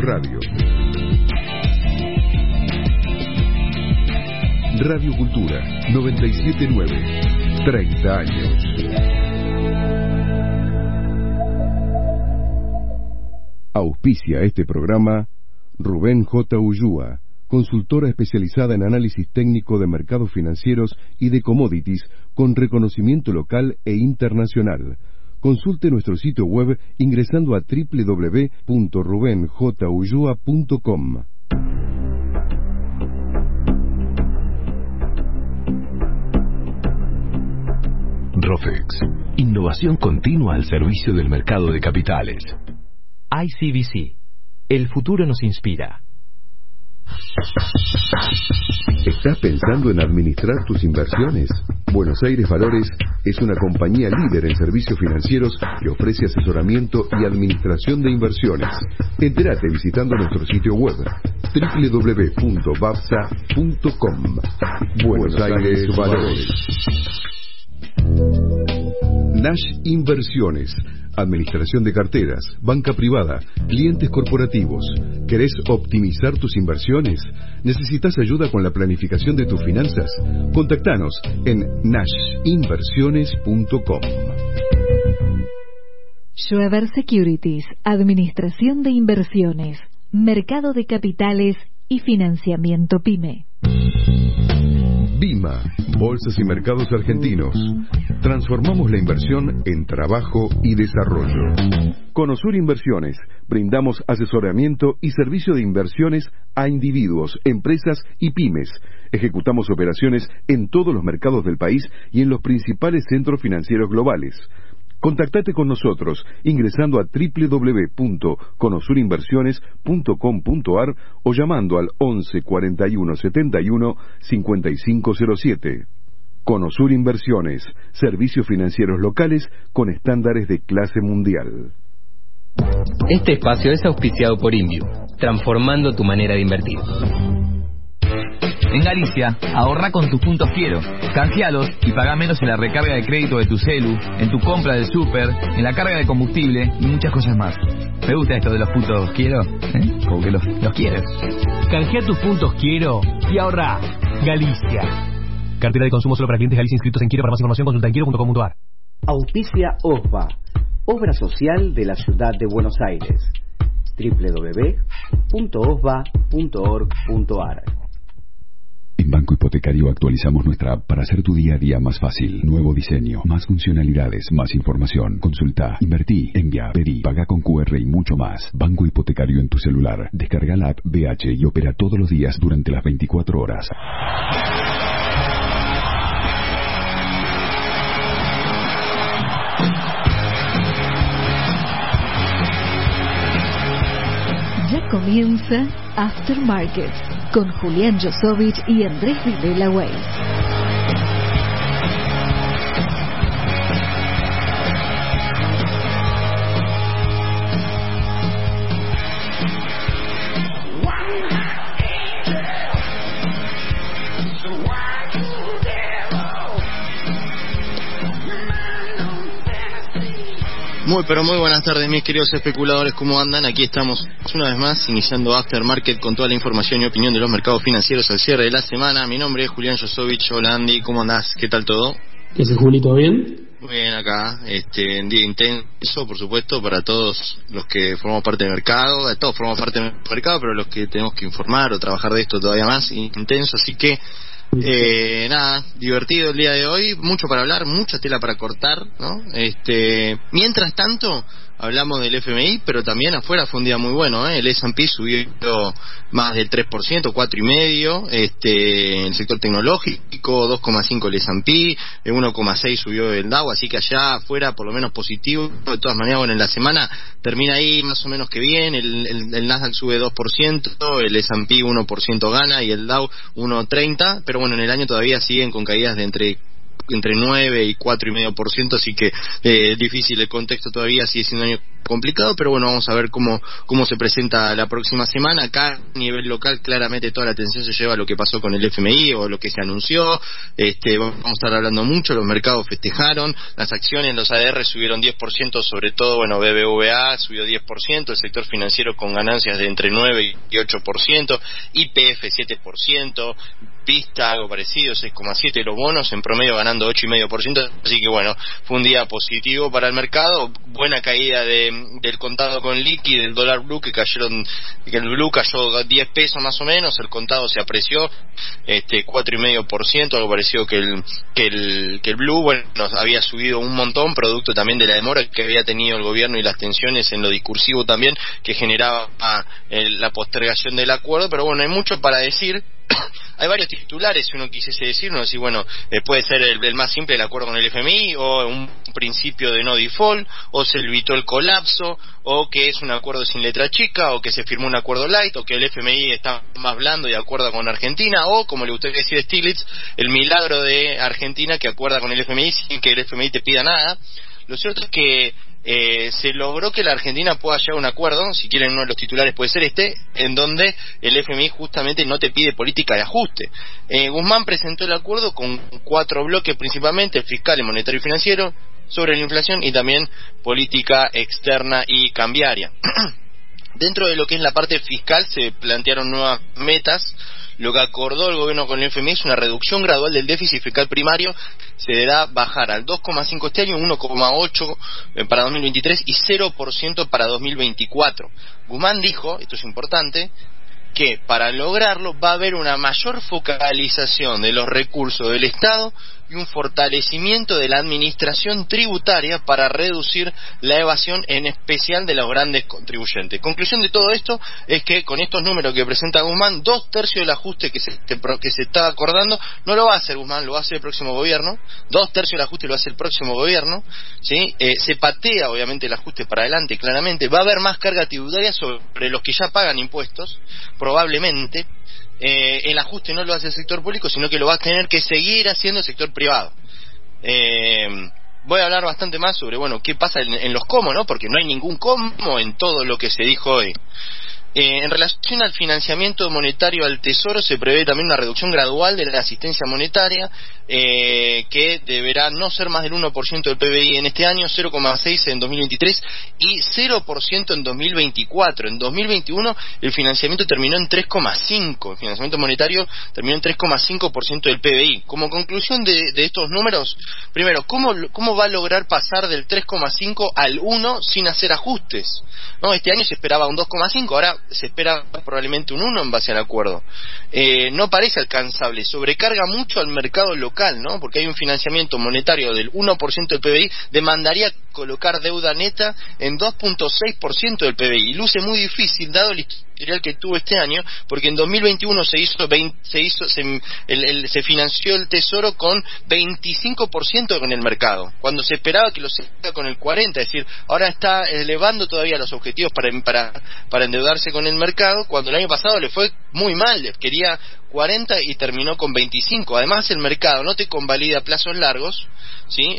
Radio. Radio Cultura 97.9. 30 años. Auspicia este programa Rubén J. Ullúa, consultora especializada en análisis técnico de mercados financieros y de commodities con reconocimiento local e internacional. Consulte nuestro sitio web ingresando a www.rubenjullua.com. Rofex, innovación continua al servicio del mercado de capitales. ICBC, el futuro nos inspira. ¿Estás pensando en administrar tus inversiones? Buenos Aires Valores es una compañía líder en servicios financieros que ofrece asesoramiento y administración de inversiones. Entérate visitando nuestro sitio web www.babsa.com. Buenos Aires Valores. Nash Inversiones, administración de carteras, banca privada, clientes corporativos. ¿Querés optimizar tus inversiones? ¿Necesitas ayuda con la planificación de tus finanzas? Contactanos en nashinversiones.com. Schweber Securities, administración de inversiones, mercado de capitales y financiamiento PYME. Bima, Bolsas y Mercados Argentinos. Transformamos la inversión en trabajo y desarrollo. Conosur Inversiones. Brindamos asesoramiento y servicio de inversiones a individuos, empresas y pymes. Ejecutamos operaciones en todos los mercados del país y en los principales centros financieros globales. Contactate con nosotros ingresando a www.conosurinversiones.com.ar o llamando al 11 41 71 5507. Conosur Inversiones, servicios financieros locales con estándares de clase mundial. Este espacio es auspiciado por Inviu, transformando tu manera de invertir. En Galicia, ahorra con tus puntos Quiero. Canjealos y paga menos en la recarga de crédito de tu celu, en tu compra del súper, en la carga de combustible y muchas cosas más. Me gusta esto de los puntos Quiero, como que los quieres. Canjea tus puntos Quiero y ahorra. Galicia. Cartera de consumo solo para clientes Galicia inscritos en Quiero. Para más información consulta en quiero.com.ar. Auspicia OSBA, Obra Social de la Ciudad de Buenos Aires. www.osba.org.ar. En Banco Hipotecario actualizamos nuestra app para hacer tu día a día más fácil. Nuevo diseño, más funcionalidades, más información. Consulta, invertí, envía, pedí, paga con QR y mucho más. Banco Hipotecario en tu celular. Descarga la app BH y opera todos los días durante las 24 horas. Ya comienza Aftermarket con Julián Josovich y Andrés Videla Weiss. Pero muy buenas tardes, mis queridos especuladores, ¿cómo andan? Aquí estamos una vez más iniciando Aftermarket con toda la información y opinión de los mercados financieros al cierre de la semana. Mi nombre es Julián Josovich. Hola Andy, ¿cómo andás? ¿Qué tal todo? ¿Qué haces, Juli? ¿Todo bien? Muy bien acá, un día intenso, por supuesto, para todos los que formamos parte del mercado. Todos formamos parte del mercado, pero los que tenemos que informar o trabajar de esto todavía más intenso, así que nada, divertido el día de hoy, mucho para hablar, mucha tela para cortar, ¿no? Mientras tanto, hablamos del FMI, pero también afuera fue un día muy bueno, ¿eh? El S&P subió más del 3%, 4,5%, el sector tecnológico, 2,5% el S&P, 1,6% subió el Dow, así que allá afuera por lo menos positivo. De todas maneras, bueno, en la semana termina ahí más o menos que bien, el Nasdaq sube 2%, el S&P 1% gana y el Dow 1,30%, pero bueno, en el año todavía siguen con caídas de entre 9 y 4,5%, así que difícil el contexto todavía, sigue siendo un año complicado, pero bueno, vamos a ver cómo se presenta la próxima semana. Acá a nivel local claramente toda la atención se lleva a lo que pasó con el FMI o lo que se anunció. Vamos a estar hablando mucho, los mercados festejaron, las acciones, los ADR subieron 10%, sobre todo, bueno, BBVA subió 10%, el sector financiero con ganancias de entre 9 y 8%, YPF 7%, Vista algo parecido, 6,7%, los bonos en promedio ganando 8,5%, así que bueno, fue un día positivo para el mercado, buena caída del contado con liqui, del dólar blue, que el blue cayó 10 pesos más o menos, el contado se apreció 4,5%, algo parecido que el blue, bueno, había subido un montón, producto también de la demora que había tenido el gobierno y las tensiones en lo discursivo también, que generaba la postergación del acuerdo, pero bueno, hay mucho para decir. Hay varios titulares, si uno quisiese decir, uno decir, bueno, puede ser el más simple, el acuerdo con el FMI, o un principio de no default, o se evitó el colapso, o que es un acuerdo sin letra chica, o que se firmó un acuerdo light, o que el FMI está más blando y acuerda con Argentina, o, como le gustaría decir a Stiglitz, el milagro de Argentina que acuerda con el FMI sin que el FMI te pida nada. Lo cierto es que se logró que la Argentina pueda llegar a un acuerdo, si quieren uno de los titulares puede ser en donde el FMI justamente no te pide política de ajuste. Guzmán presentó el acuerdo con 4 bloques principalmente, el fiscal, el monetario y financiero, sobre la inflación y también política externa y cambiaria. Dentro de lo que es la parte fiscal se plantearon nuevas metas. Lo que acordó el gobierno con el FMI es una reducción gradual del déficit fiscal primario, se deberá bajar al 2,5 este año, 1,8 para 2023 y 0% para 2024. Guzmán dijo, esto es importante, que para lograrlo va a haber una mayor focalización de los recursos del Estado y un fortalecimiento de la administración tributaria para reducir la evasión, en especial de los grandes contribuyentes. Conclusión de todo esto es que con estos números que presenta Guzmán, 2/3 del ajuste que se está acordando no lo va a hacer Guzmán, lo va a hacer el próximo gobierno. 2/3 del ajuste lo hace el próximo gobierno, ¿sí? Se patea obviamente el ajuste para adelante, claramente. Va a haber más carga tributaria sobre los que ya pagan impuestos, probablemente. El ajuste no lo hace el sector público, sino que lo va a tener que seguir haciendo el sector privado. Voy a hablar bastante más sobre, bueno, qué pasa en los cómo, ¿no? Porque no hay ningún cómo en todo lo que se dijo hoy. En relación al financiamiento monetario al Tesoro, se prevé también una reducción gradual de la asistencia monetaria, que deberá no ser más del 1% del PBI en este año, 0,6% en 2023 y 0% en 2024. En 2021 el financiamiento terminó en 3,5%, el financiamiento monetario terminó en 3,5% del PBI. Como conclusión de estos números, primero, ¿cómo va a lograr pasar del 3,5 al 1 sin hacer ajustes? ¿No? Este año se esperaba un 2,5, ahora se espera probablemente un 1 en base al acuerdo. No parece alcanzable, sobrecarga mucho al mercado local, ¿no? Porque hay un financiamiento monetario del 1% del PBI, demandaría colocar deuda neta en 2,6% del PBI, y luce muy difícil dado el historial que tuvo este año, porque en 2021 se financió el Tesoro con 25% con el mercado, cuando se esperaba que lo se haga con el 40%, es decir, ahora está elevando todavía los objetivos para endeudarse con el mercado, cuando el año pasado le fue muy mal, quería 40 y terminó con 25. Además el mercado no te convalida plazos largos, ¿sí?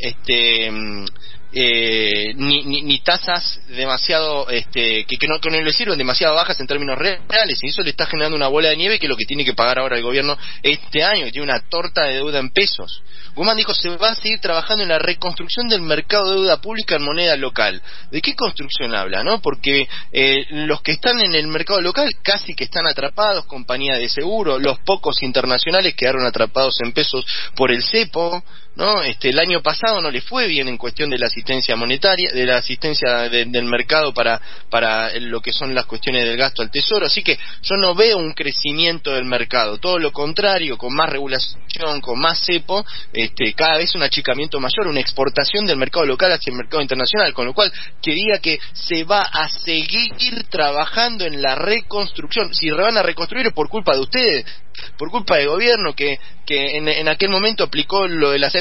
Ni tasas demasiado que no le sirven, demasiado bajas en términos reales, y eso le está generando una bola de nieve, que es lo que tiene que pagar ahora el gobierno este año, que tiene una torta de deuda en pesos. Guzmán dijo, se va a seguir trabajando en la reconstrucción del mercado de deuda pública en moneda local. ¿De qué construcción habla, no? Porque los que están en el mercado local casi que están atrapados, compañías de seguro, los pocos internacionales quedaron atrapados en pesos por el cepo, ¿no? El año pasado no le fue bien en cuestión de la asistencia monetaria, de la asistencia del mercado para lo que son las cuestiones del gasto al Tesoro, así que yo no veo un crecimiento del mercado, todo lo contrario, con más regulación, con más cepo, cada vez un achicamiento mayor, una exportación del mercado local hacia el mercado internacional, con lo cual quería que se va a seguir trabajando en la reconstrucción. Si van a reconstruir es por culpa de ustedes, por culpa del gobierno que en aquel momento aplicó lo de las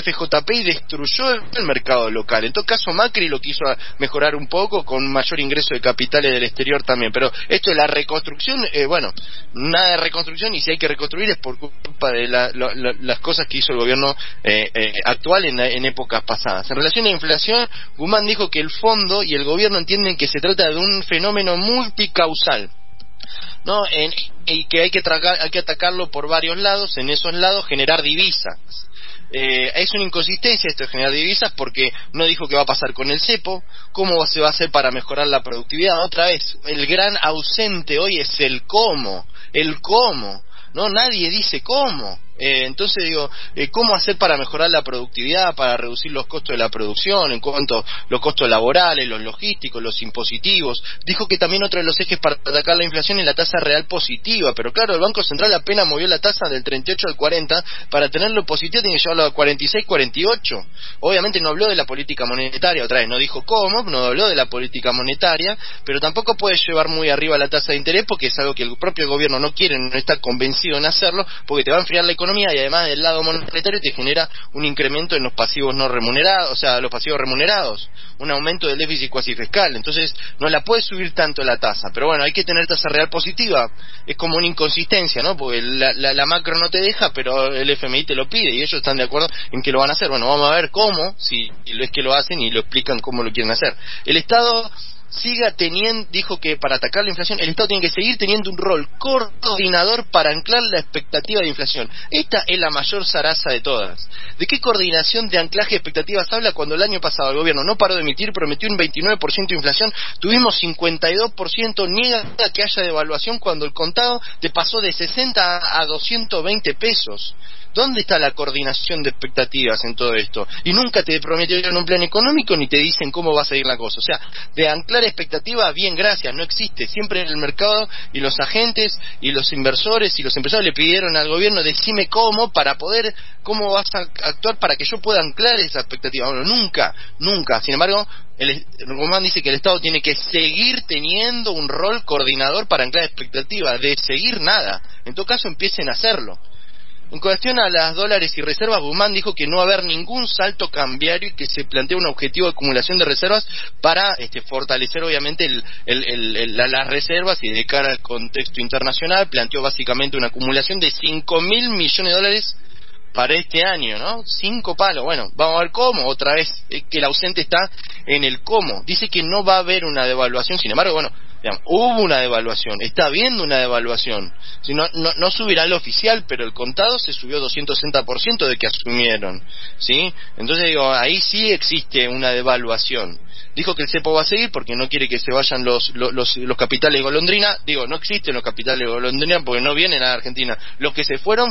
FJP y destruyó el mercado local. En todo caso, Macri lo quiso mejorar un poco con mayor ingreso de capitales del exterior también. Pero esto de la reconstrucción, bueno, nada de reconstrucción, y si hay que reconstruir es por culpa de las cosas que hizo el gobierno actual en épocas pasadas. En relación a la inflación, Guzmán dijo que el fondo y el gobierno entienden que se trata de un fenómeno multicausal, ¿no? Y que hay que atacarlo por varios lados. En esos lados generar divisas. Es una inconsistencia esto de generar divisas, porque no dijo qué va a pasar con el cepo, cómo se va a hacer para mejorar la productividad. Otra vez, el gran ausente hoy es el cómo, ¿no? Nadie dice cómo. Entonces digo, ¿cómo hacer para mejorar la productividad, para reducir los costos de la producción, en cuanto a los costos laborales, los logísticos, los impositivos? Dijo que también otro de los ejes para atacar la inflación es la tasa real positiva, pero claro, el Banco Central apenas movió la tasa del 38 al 40, para tenerlo positivo tiene que llevarlo a 46, 48. Obviamente no habló de la política monetaria, otra vez no dijo cómo, no habló de la política monetaria, pero tampoco puede llevar muy arriba la tasa de interés, porque es algo que el propio gobierno no quiere, no está convencido en hacerlo, porque te va a enfriar la economía, y además del lado monetario te genera un incremento en los pasivos no remunerados, o sea, los pasivos remunerados, un aumento del déficit cuasi fiscal. Entonces no la puedes subir tanto la tasa, pero bueno, hay que tener tasa real positiva. Es como una inconsistencia, ¿no? Porque la macro no te deja, pero el FMI te lo pide, y ellos están de acuerdo en que lo van a hacer. Bueno, vamos a ver cómo, si es que lo hacen y lo explican cómo lo quieren hacer. El Estado dijo que para atacar la inflación el Estado tiene que seguir teniendo un rol coordinador para anclar la expectativa de inflación. Esta es la mayor zaraza de todas. ¿De qué coordinación de anclaje de expectativas habla cuando el año pasado el gobierno no paró de emitir, prometió un 29% de inflación, tuvimos 52%, niega que haya devaluación cuando el contado te pasó de 60 a 220 pesos? ¿Dónde está la coordinación de expectativas en todo esto? Y nunca te prometieron un plan económico ni te dicen cómo va a seguir la cosa. O sea, de anclar expectativas, bien, gracias, no existe. Siempre en el mercado y los agentes y los inversores y los empresarios le pidieron al gobierno, decime cómo vas a actuar para que yo pueda anclar esa expectativa. Bueno, nunca. Sin embargo, Guzmán dice que el Estado tiene que seguir teniendo un rol coordinador para anclar expectativas. De seguir nada. En todo caso, empiecen a hacerlo. En cuestión a las dólares y reservas, Guzmán dijo que no va a haber ningún salto cambiario y que se plantea un objetivo de acumulación de reservas para fortalecer obviamente las reservas, y de cara al contexto internacional planteó básicamente una acumulación de 5.000 millones de dólares para este año, ¿no? 5 palos. Bueno, vamos a ver cómo. Otra vez, que el ausente está en el cómo. Dice que no va a haber una devaluación, sin embargo, bueno, hubo una devaluación, está habiendo una devaluación. Si no subirá el oficial, pero el contado se subió 260% de que asumieron, ¿sí? Entonces digo, ahí sí existe una devaluación. Dijo que el cepo va a seguir porque no quiere que se vayan los capitales de golondrina. Digo, no existen los capitales de golondrina porque no vienen a Argentina. Los que se fueron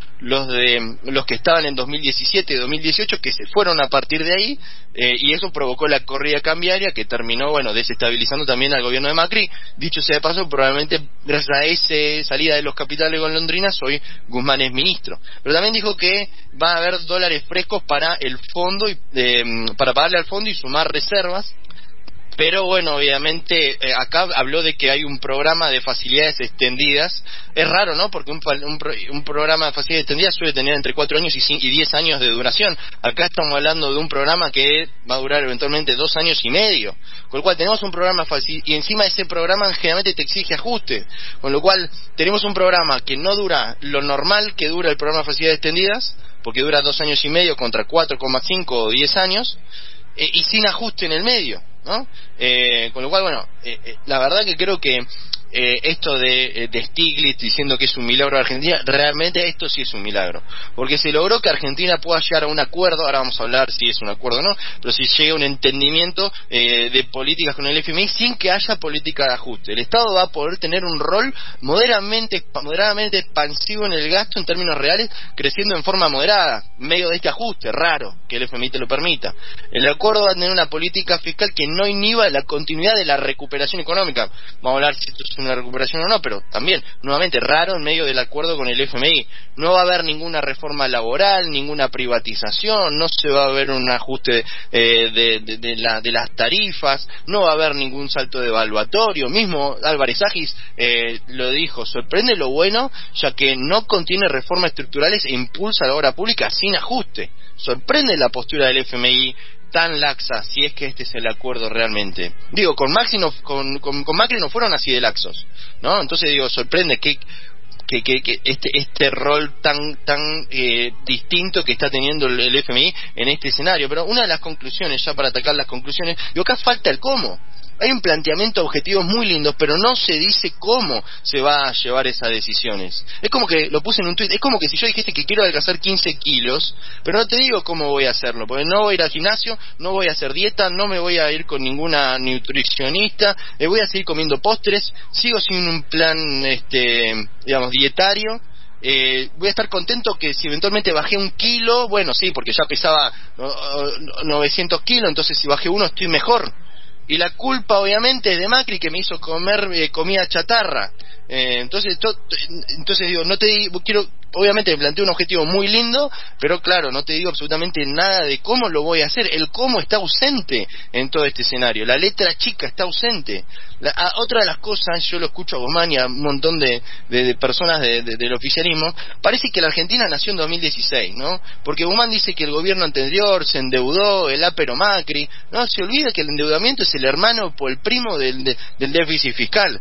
los que estaban en 2017 y 2018, que se fueron a partir de ahí, y eso provocó la corrida cambiaria que terminó, bueno, desestabilizando también al gobierno de Macri. Dicho sea de paso, probablemente gracias a esa salida de los capitales de golondrinas hoy Guzmán es ministro. Pero también dijo que va a haber dólares frescos para el fondo, para pagarle al fondo y sumar reservas. Pero bueno, obviamente acá habló de que hay un programa de facilidades extendidas. Es raro, ¿no? Porque un programa de facilidades extendidas suele tener entre 4 años y 10 años de duración. Acá estamos hablando de un programa que va a durar eventualmente 2 años y medio. Con lo cual tenemos un programa fácil, y encima ese programa generalmente te exige ajuste. Con lo cual tenemos un programa que no dura lo normal que dura el programa de facilidades extendidas, porque dura 2 años y medio contra 4,5 o 10 años, y sin ajuste en el medio, ¿no? Con lo cual, bueno, la verdad que creo que esto de Stiglitz diciendo que es un milagro de Argentina, realmente esto sí es un milagro, porque se logró que Argentina pueda llegar a un acuerdo. Ahora vamos a hablar si es un acuerdo o no, pero si llega a un entendimiento de políticas con el FMI sin que haya política de ajuste. El Estado va a poder tener un rol moderadamente expansivo en el gasto en términos reales, creciendo en forma moderada, medio de este ajuste raro que el FMI te lo permita. El acuerdo va a tener una política fiscal que no inhiba la continuidad de la recuperación económica. Vamos a hablar si esto es una recuperación o no, pero también, nuevamente, raro en medio del acuerdo con el FMI. No va a haber ninguna reforma laboral, ninguna privatización, no se va a ver un ajuste de las tarifas, no va a haber ningún salto devaluatorio. Mismo Álvarez Agis lo dijo, sorprende lo bueno, ya que no contiene reformas estructurales e impulsa la obra pública sin ajuste. Sorprende la postura del FMI tan laxa, si es que este es el acuerdo realmente. Digo, con Macri no fueron así de laxos, ¿no? Entonces digo, sorprende que este rol tan distinto que está teniendo el FMI en este escenario. Pero una de las conclusiones, ya para atacar las conclusiones, digo, acá falta el cómo. Hay un planteamiento de objetivos muy lindos, pero no se dice cómo se va a llevar esas decisiones. Es como que, lo puse en un tuit, es como que si yo dijese que quiero adelgazar 15 kilos, pero no te digo cómo voy a hacerlo, porque no voy a ir al gimnasio, no voy a hacer dieta, no me voy a ir con ninguna nutricionista, voy a seguir comiendo postres, sigo sin un plan, digamos, dietario. Voy a estar contento que si eventualmente bajé 1 kilo, bueno, sí, porque ya pesaba 900 kilos, entonces si bajé 1 estoy mejor. Y la culpa obviamente es de Macri, que me hizo comer comida chatarra. Entonces digo, no te digo, obviamente me planteo un objetivo muy lindo, pero claro, no te digo absolutamente nada de cómo lo voy a hacer. El cómo está ausente en todo este escenario, la letra chica está ausente. Otra de las cosas, yo lo escucho a Guzmán y a un montón de personas del oficialismo, parece que la Argentina nació en 2016, ¿no? Porque Guzmán dice que el gobierno anterior se endeudó, el ápero Macri, no, se olvida que el endeudamiento es el hermano o el primo del déficit fiscal,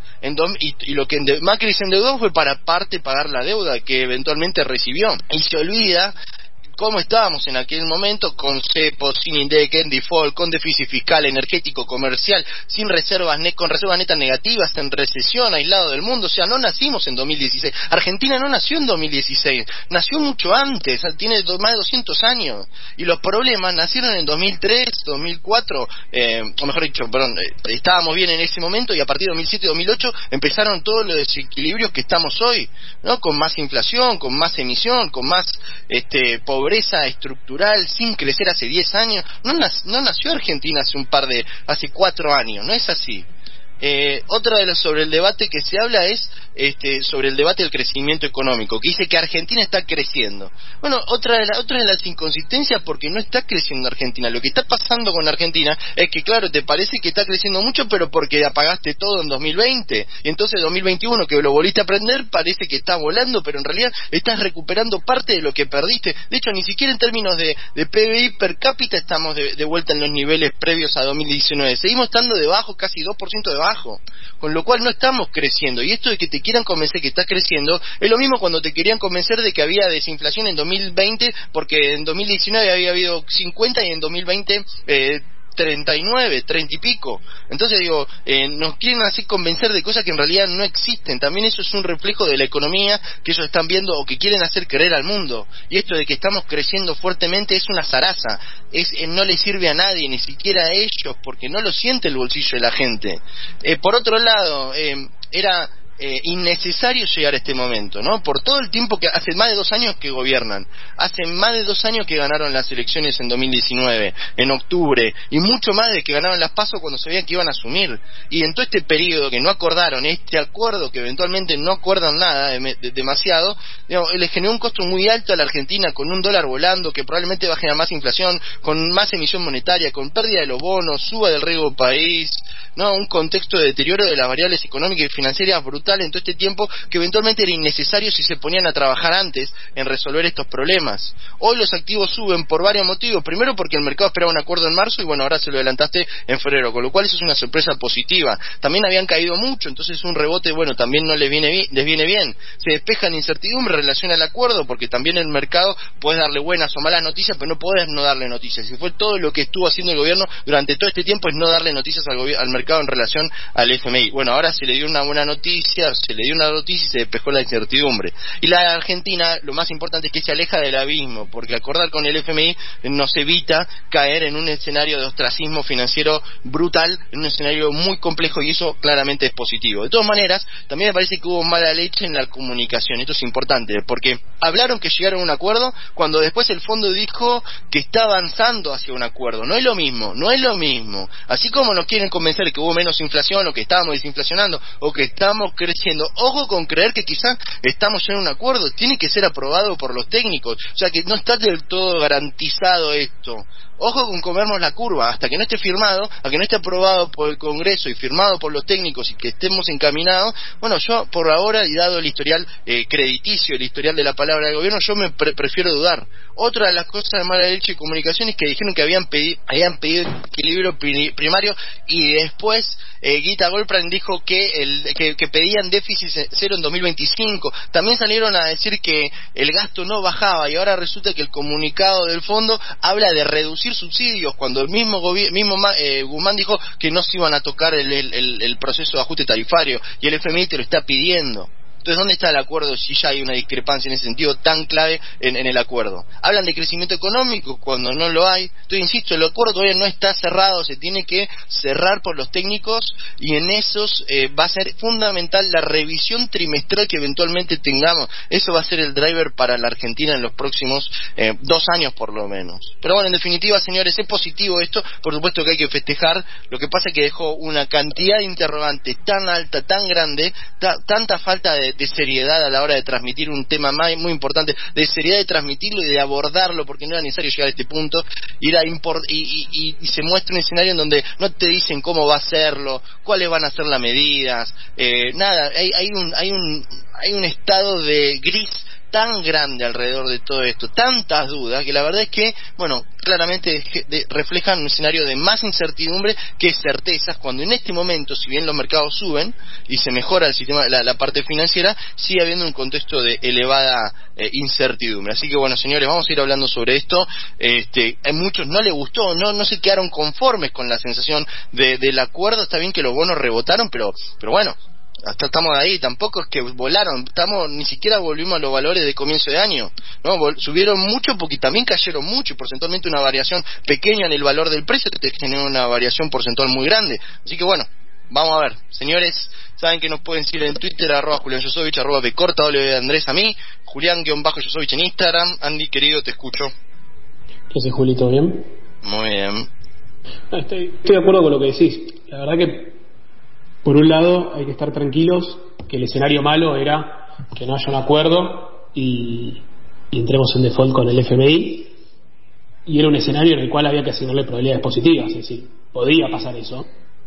y lo que Macri se endeudó fue para parte pagar la deuda que eventualmente recibió, y se olvida cómo estábamos en aquel momento, con cepo, sin INDEC, en default, con déficit fiscal, energético, comercial, sin reservas con reservas netas negativas, en recesión, aislado del mundo. O sea, no nacimos en 2016. Argentina no nació en 2016, nació mucho antes, tiene más de 200 años. Y los problemas nacieron en 2003, 2004, o mejor dicho, perdón, estábamos bien en ese momento, y a partir de 2007 y 2008 empezaron todos los desequilibrios que estamos hoy, ¿no? Con más inflación, con más emisión, con más pobreza estructural, sin crecer hace 10 años. No nació Argentina hace 4 años, no es así. Otra de las sobre el debate que se habla es sobre el debate del crecimiento económico, que dice que Argentina está creciendo. Bueno, otra de las inconsistencias, porque no está creciendo Argentina. Lo que está pasando con Argentina es que, claro, te parece que está creciendo mucho, pero porque apagaste todo en 2020, y entonces 2021, que lo volviste a aprender, parece que está volando, pero en realidad estás recuperando parte de lo que perdiste. De hecho, ni siquiera en términos de PBI per cápita estamos de vuelta en los niveles previos a 2019. Seguimos estando debajo, casi 2% debajo, con lo cual no estamos creciendo. Y esto de que te quieran convencer que estás creciendo es lo mismo cuando te querían convencer de que había desinflación en 2020, porque en 2019 había habido 50 y en 2020 39, 30 y pico. Entonces digo, nos quieren así convencer de cosas que en realidad no existen. También eso es un reflejo de la economía que ellos están viendo o que quieren hacer creer al mundo. Y esto de que estamos creciendo fuertemente es una zaraza, no le sirve a nadie, ni siquiera a ellos, porque no lo siente el bolsillo de la gente. Por otro lado, era innecesario llegar a este momento, ¿no? Por todo el tiempo que hace más de 2 años que gobiernan, hace más de 2 años que ganaron las elecciones en 2019, en octubre, y mucho más de que ganaron las PASO cuando sabían que iban a asumir. Y en todo este periodo que no acordaron, este acuerdo que eventualmente no acuerdan nada demasiado, digamos, les generó un costo muy alto a la Argentina, con un dólar volando que probablemente va a generar más inflación, con más emisión monetaria, con pérdida de los bonos, suba del riesgo país, ¿no? Un contexto de deterioro de las variables económicas y financieras brutal en todo este tiempo, que eventualmente era innecesario si se ponían a trabajar antes en resolver estos problemas. Hoy los activos suben por varios motivos. Primero, porque el mercado esperaba un acuerdo en marzo y bueno, ahora se lo adelantaste en febrero, con lo cual eso es una sorpresa positiva. También habían caído mucho, entonces un rebote, bueno, también no les viene bien. Se despejan incertidumbre en relación al acuerdo, porque también el mercado puedes darle buenas o malas noticias, pero no podés no darle noticias. Y fue todo lo que estuvo haciendo el gobierno durante todo este tiempo, es no darle noticias al mercado en relación al FMI. Bueno, ahora se le dio una buena noticia, noticia, se le dio una noticia y se despejó la incertidumbre. Y la Argentina, lo más importante es que se aleja del abismo, porque acordar con el FMI nos evita caer en un escenario de ostracismo financiero brutal, en un escenario muy complejo, y eso claramente es positivo. De todas maneras, también me parece que hubo mala leche en la comunicación. Esto es importante, porque hablaron que llegaron a un acuerdo cuando después el fondo dijo que está avanzando hacia un acuerdo. No es lo mismo. Así como nos quieren convencer que hubo menos inflación, o que estábamos desinflacionando, o que estamos creciendo, ojo con creer que quizás estamos ya en un acuerdo. Tiene que ser aprobado por los técnicos, o sea que no está del todo garantizado esto. Ojo con comernos la curva, hasta que no esté firmado, hasta que no esté aprobado por el Congreso y firmado por los técnicos y que estemos encaminados. Bueno, yo por ahora, y dado el historial crediticio, el historial de la palabra del gobierno, yo me prefiero dudar. Otra de las cosas de mala leche y comunicación es que dijeron que habían pedido equilibrio primario, y después Guita Goldbrand dijo que pedían déficit cero en 2025. También salieron a decir que el gasto no bajaba, y ahora resulta que el comunicado del fondo habla de reducir subsidios, cuando el mismo Guzmán dijo que no se iban a tocar el proceso de ajuste tarifario, y el FMI te lo está pidiendo. Entonces, ¿dónde está el acuerdo si ya hay una discrepancia en ese sentido tan clave en el acuerdo? Hablan de crecimiento económico cuando no lo hay. Entonces, insisto, el acuerdo todavía no está cerrado, se tiene que cerrar por los técnicos, y en esos va a ser fundamental la revisión trimestral que eventualmente tengamos. Eso va a ser el driver para la Argentina en los próximos 2 años por lo menos. Pero bueno, en definitiva, señores, es positivo esto, por supuesto que hay que festejar. Lo que pasa es que dejó una cantidad de interrogantes tan alta, tan grande, tanta falta de seriedad a la hora de transmitir un tema muy importante, de seriedad de transmitirlo y de abordarlo, porque no era necesario llegar a este punto, y se muestra un escenario en donde no te dicen cómo va a hacerlo, cuáles van a ser las medidas, nada, hay un estado de gris tan grande alrededor de todo esto, tantas dudas, que la verdad es que, bueno, claramente reflejan un escenario de más incertidumbre que certezas, cuando en este momento, si bien los mercados suben y se mejora el sistema, la parte financiera, sigue habiendo un contexto de elevada incertidumbre. Así que bueno, señores, vamos a ir hablando sobre esto. A muchos no les gustó, no se quedaron conformes con la sensación del acuerdo. Está bien que los bonos rebotaron, pero bueno, hasta estamos ahí, tampoco es que volaron, ni siquiera volvimos a los valores de comienzo de año, ¿no? Subieron mucho porque también cayeron mucho, y porcentualmente una variación pequeña en el valor del precio te genera una variación porcentual muy grande. Así que bueno, vamos a ver, señores, saben que nos pueden seguir en Twitter, @JulianYosovich, @bcorta_Andrés a mí, Julián_Yosovich en Instagram. Andy, querido, te escucho. ¿Qué haces, Julito? ¿Bien? Muy bien. Estoy de acuerdo con lo que decís. La verdad que, por un lado, hay que estar tranquilos, que el escenario malo era que no haya un acuerdo y entremos en default con el FMI, y era un escenario en el cual había que asignarle probabilidades positivas, es decir, podía pasar eso,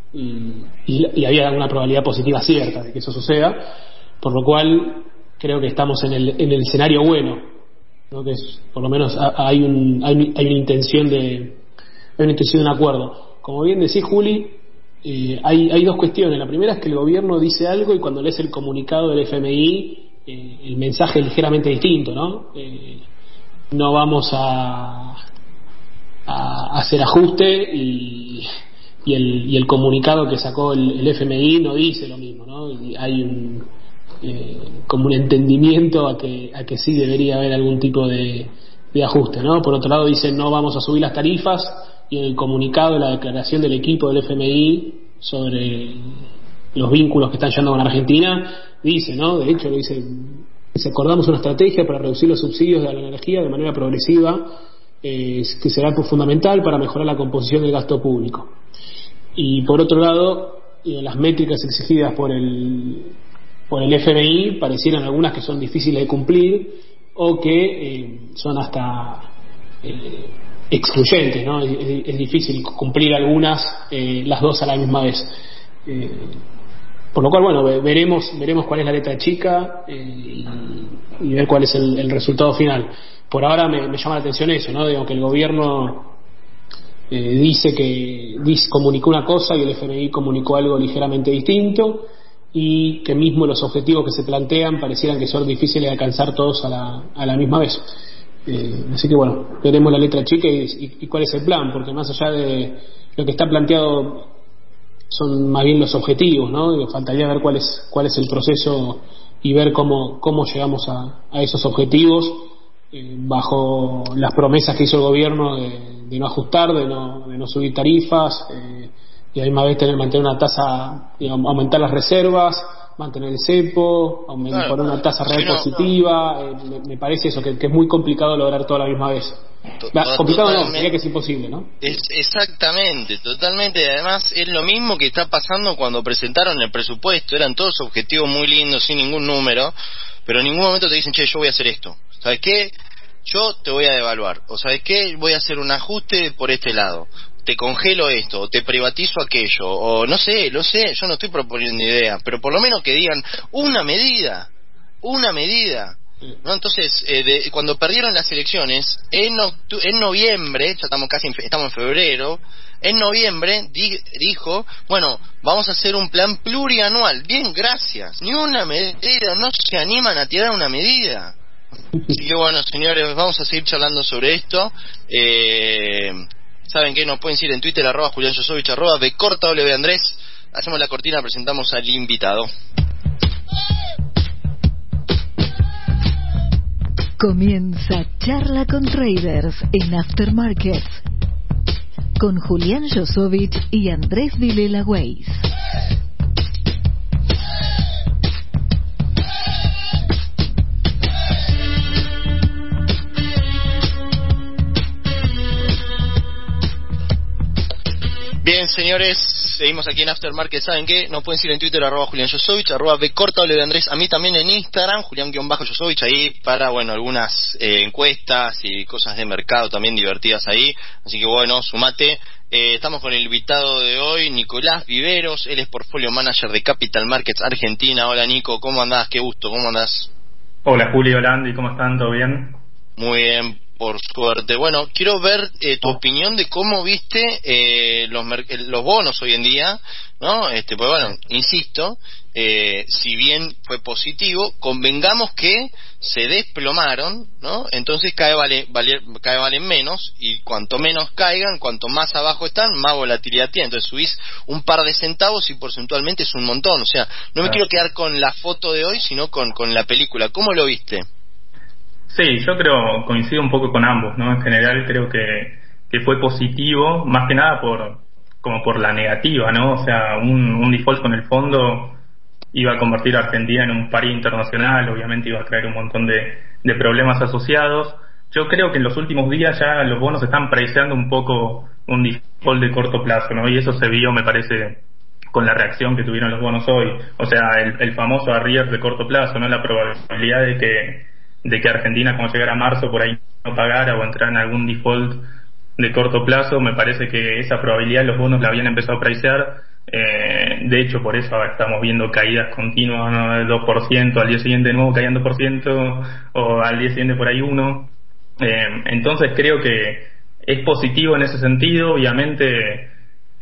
y había alguna probabilidad positiva cierta de que eso suceda, por lo cual creo que estamos en el escenario bueno, ¿no? Que es, por lo menos hay una intención de un acuerdo. Como bien decís, Juli, hay 2 cuestiones. La primera es que el gobierno dice algo, y cuando lees el comunicado del FMI, el mensaje es ligeramente distinto, ¿no? No vamos a hacer ajuste, y el comunicado que sacó el FMI no dice lo mismo, ¿no? Y hay como un entendimiento a que sí debería haber algún tipo de ajuste, ¿no? Por otro lado, dicen no vamos a subir las tarifas, y en el comunicado de la declaración del equipo del FMI sobre los vínculos que están yendo con Argentina, dice, ¿no? De hecho, dice, acordamos una estrategia para reducir los subsidios de la energía de manera progresiva, que será fundamental para mejorar la composición del gasto público. Y por otro lado, las métricas exigidas por el FMI parecieran algunas que son difíciles de cumplir, o que son hasta excluyentes, ¿no? Es difícil cumplir algunas, las dos a la misma vez. Por lo cual, bueno, veremos cuál es la letra chica, y ver cuál es el resultado final. Por ahora me llama la atención eso, ¿no? Digo, que el gobierno comunicó una cosa y el FMI comunicó algo ligeramente distinto, y que mismo los objetivos que se plantean parecieran que son difíciles de alcanzar todos a la misma vez. Así que bueno, veremos la letra chica y cuál es el plan, porque más allá de lo que está planteado son más bien los objetivos, ¿no? Faltaría ver cuál es el proceso y ver cómo llegamos a esos objetivos bajo las promesas que hizo el gobierno de no ajustar, de no subir tarifas, y a la misma vez mantener una tasa, aumentar las reservas, mantener el cepo, poner una tasa real positiva. Me parece eso, que es muy complicado lograr todo a la misma vez. Complicado no, diría que es imposible, ¿no? Exactamente, totalmente. Además es lo mismo que está pasando cuando presentaron el presupuesto. Eran todos objetivos muy lindos, sin ningún número, pero en ningún momento te dicen, che, yo voy a hacer esto. ¿Sabes qué? Yo te voy a devaluar. O ¿sabes qué? Voy a hacer un ajuste por este lado. Te congelo esto, o te privatizo aquello, o no sé, yo no estoy proponiendo ideas, pero por lo menos que digan una medida, ¿no? Entonces, cuando perdieron las elecciones, en noviembre, ya estamos en febrero, en noviembre dijo, bueno, vamos a hacer un plan plurianual. Bien, gracias. Ni una medida, no se animan a tirar una medida. Así que bueno, señores, vamos a seguir charlando sobre esto. ¿Saben qué? Nos pueden seguir en Twitter, @JulianJosovich, @BcortaWAndrés. Hacemos la cortina, presentamos al invitado. Comienza Charla con Traders en Aftermarkets con Julián Josovich y Andrés Vilela Weiss. Bien, señores, seguimos aquí en Aftermarket. ¿Saben qué? Nos pueden seguir en Twitter, @JulianJosovich, @BcortaWAndrés. A mí también en Instagram, Julián_Josovich, ahí para, bueno, algunas encuestas y cosas de mercado también divertidas ahí. Así que, bueno, sumate. Estamos con el invitado de hoy, Nicolás Viveros. Él es Portfolio Manager de Capital Markets Argentina. Hola, Nico, ¿cómo andás? Qué gusto, ¿cómo andás? Hola, Julio, hola, Andy, ¿cómo están? ¿Todo bien? Muy bien, por suerte. Bueno, quiero ver tu opinión de cómo viste los bonos hoy en día, ¿no? Pues bueno, insisto, si bien fue positivo, convengamos que se desplomaron, ¿no? Entonces cada vez valen menos, y cuanto menos caigan, cuanto más abajo están, más volatilidad tienen. Entonces subís un par de centavos y porcentualmente es un montón. O sea, no me quiero quedar con la foto de hoy, sino con la película. ¿Cómo lo viste? Sí, yo creo, coincido un poco con ambos, ¿no? En general creo que fue positivo, más que nada por la negativa, ¿no? O sea, un default con el fondo iba a convertir a Argentina en un pari internacional, obviamente iba a traer un montón de problemas asociados. Yo creo que en los últimos días ya los bonos están priceando un poco un default de corto plazo, ¿no? Y eso se vio, me parece, con la reacción que tuvieron los bonos hoy. O sea, el famoso arrier de corto plazo, ¿no? La probabilidad de que Argentina, cuando llegara a marzo, por ahí no pagara o entrara en algún default de corto plazo, me parece que esa probabilidad los bonos la habían empezado a pricear. De hecho, por eso estamos viendo caídas continuas, ¿no? Del 2%, al día siguiente de nuevo caían 2%, o al día siguiente por ahí 1%. Entonces creo que es positivo en ese sentido. Obviamente,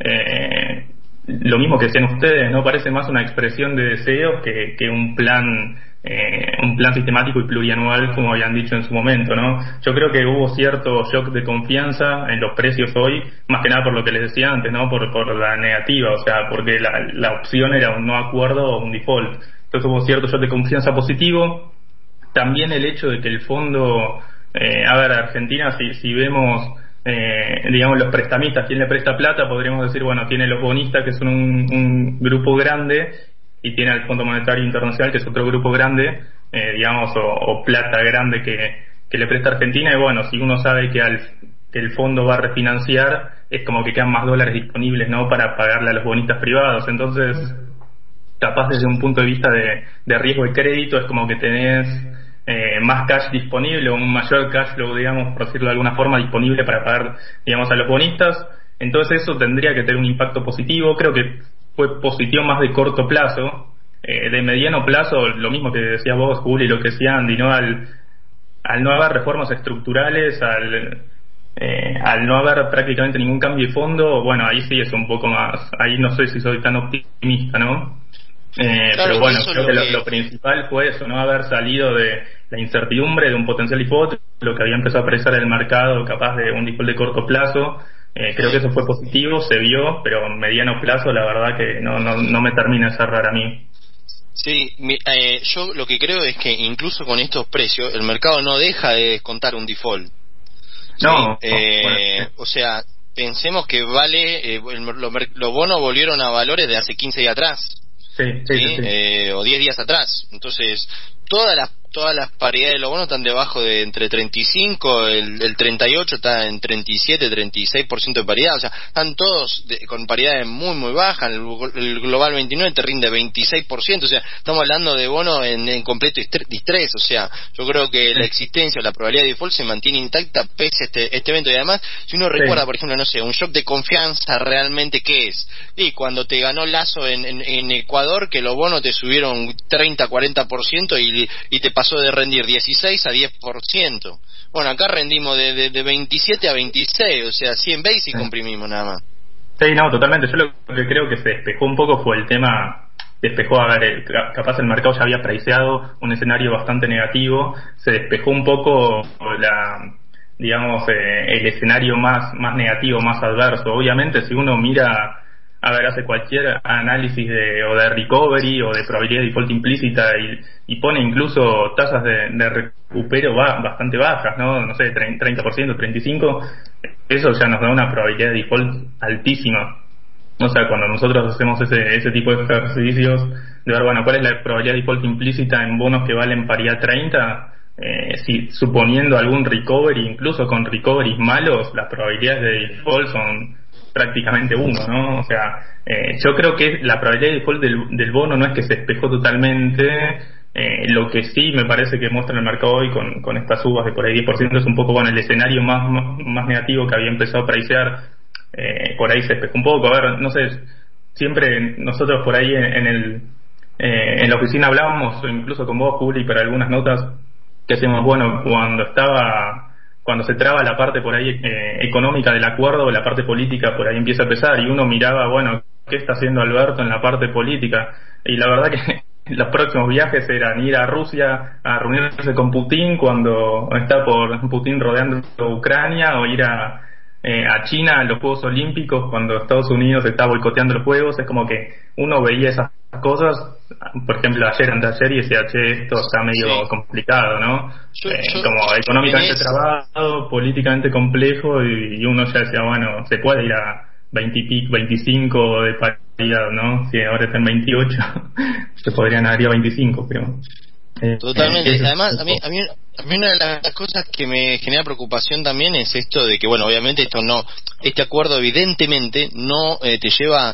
lo mismo que decían ustedes, ¿no? Parece más una expresión de deseos que un plan sistemático y plurianual, como habían dicho en su momento, ¿no? Yo creo que hubo cierto shock de confianza en los precios hoy, más que nada por lo que les decía antes, ¿no? Por la negativa, o sea, porque la opción era un no acuerdo o un default. Entonces hubo cierto shock de confianza positivo. También el hecho de que el fondo, Argentina, si vemos, digamos, los prestamistas, quién le presta plata, podríamos decir, bueno, tiene los bonistas, que son un grupo grande, y tiene al Fondo Monetario Internacional, que es otro grupo grande, digamos, o plata grande que le presta a Argentina. Y bueno, si uno sabe que el fondo va a refinanciar, es como que quedan más dólares disponibles, ¿no?, para pagarle a los bonistas privados. Entonces, capaz desde un punto de vista de riesgo de crédito, es como que tenés más cash disponible, o un mayor cash flow, digamos, por decirlo de alguna forma, disponible para pagar, digamos, a los bonistas. Entonces eso tendría que tener un impacto positivo. Creo que fue positivo más de corto plazo. De mediano plazo, lo mismo que decías vos, Juli, y lo que decía Andy, ¿no? Al no haber reformas estructurales, al no haber prácticamente ningún cambio de fondo, bueno, ahí sí es un poco más, ahí no sé si soy tan optimista, ¿no? Claro, pero bueno, creo que lo principal fue eso, no haber salido de la incertidumbre de un potencial default, lo que había empezado a apreciar el mercado, capaz de un default de corto plazo. Creo que eso fue positivo, se vio, pero a mediano plazo la verdad que no me termina de cerrar a mí. Sí, yo lo que creo es que incluso con estos precios el mercado no deja de descontar un default. No, ¿sí? O sea, pensemos que los bonos volvieron a valores de hace 15 días atrás. Sí. O 10 días atrás. Entonces, todas las paridades de los bonos están debajo de entre 35, el 38 está en 37, 36% de paridad, o sea, están todos con paridades muy muy bajas. El Global 29 te rinde 26%, o sea, estamos hablando de bonos en completo distrés, o sea, yo creo que la existencia o la probabilidad de default se mantiene intacta pese a este evento. Y además, si uno recuerda, por ejemplo, no sé, un shock de confianza realmente, ¿qué es? Y cuando te ganó Lasso en Ecuador, que los bonos te subieron 30, 40% y te pasó de rendir 16 a 10%. Bueno, acá rendimos de 27 a 26, o sea, 100 base y comprimimos nada más. Sí, no, totalmente. Yo lo que creo que se despejó un poco fue el tema, capaz el mercado ya había priceado un escenario bastante negativo, se despejó un poco el escenario más negativo, más adverso. Obviamente, si uno mira, hace cualquier análisis de recovery o de probabilidad de default implícita y pone incluso tasas de recupero bastante bajas, no sé, 30%, 35%, eso ya nos da una probabilidad de default altísima. O sea, cuando nosotros hacemos ese tipo de ejercicios de ver, bueno, cuál es la probabilidad de default implícita en bonos que valen paridad 30, si suponiendo algún recovery, incluso con recoveries malos, las probabilidades de default son prácticamente 1, ¿no? O sea, yo creo que la probabilidad de default del bono no es que se despejó totalmente. Lo que sí me parece que muestra el mercado hoy con estas subas de por ahí 10% es un poco, bueno, el escenario más negativo que había empezado a pricear, por ahí se despejó un poco. A ver, no sé, siempre nosotros por ahí en la oficina hablábamos, incluso con vos, Juli, para algunas notas que hacemos, bueno, cuando se traba la parte por ahí económica del acuerdo, la parte política por ahí empieza a pesar, y uno miraba, bueno, ¿qué está haciendo Alberto en la parte política? Y la verdad que los próximos viajes eran ir a Rusia a reunirse con Putin cuando está Putin rodeando Ucrania, o ir a China a los Juegos Olímpicos cuando Estados Unidos está boicoteando los Juegos. Es como que uno veía esas cosas, por ejemplo anteayer, y decía, esto está medio complicado, ¿no? Como económicamente trabado, políticamente complejo, y uno ya decía, bueno, se puede ir a 25 de paridad, ¿no? Si ahora está en 28 se podrían haber ido a 25, pero totalmente. Además, a mí una de las cosas que me genera preocupación también es esto de que, bueno, obviamente este acuerdo evidentemente no te lleva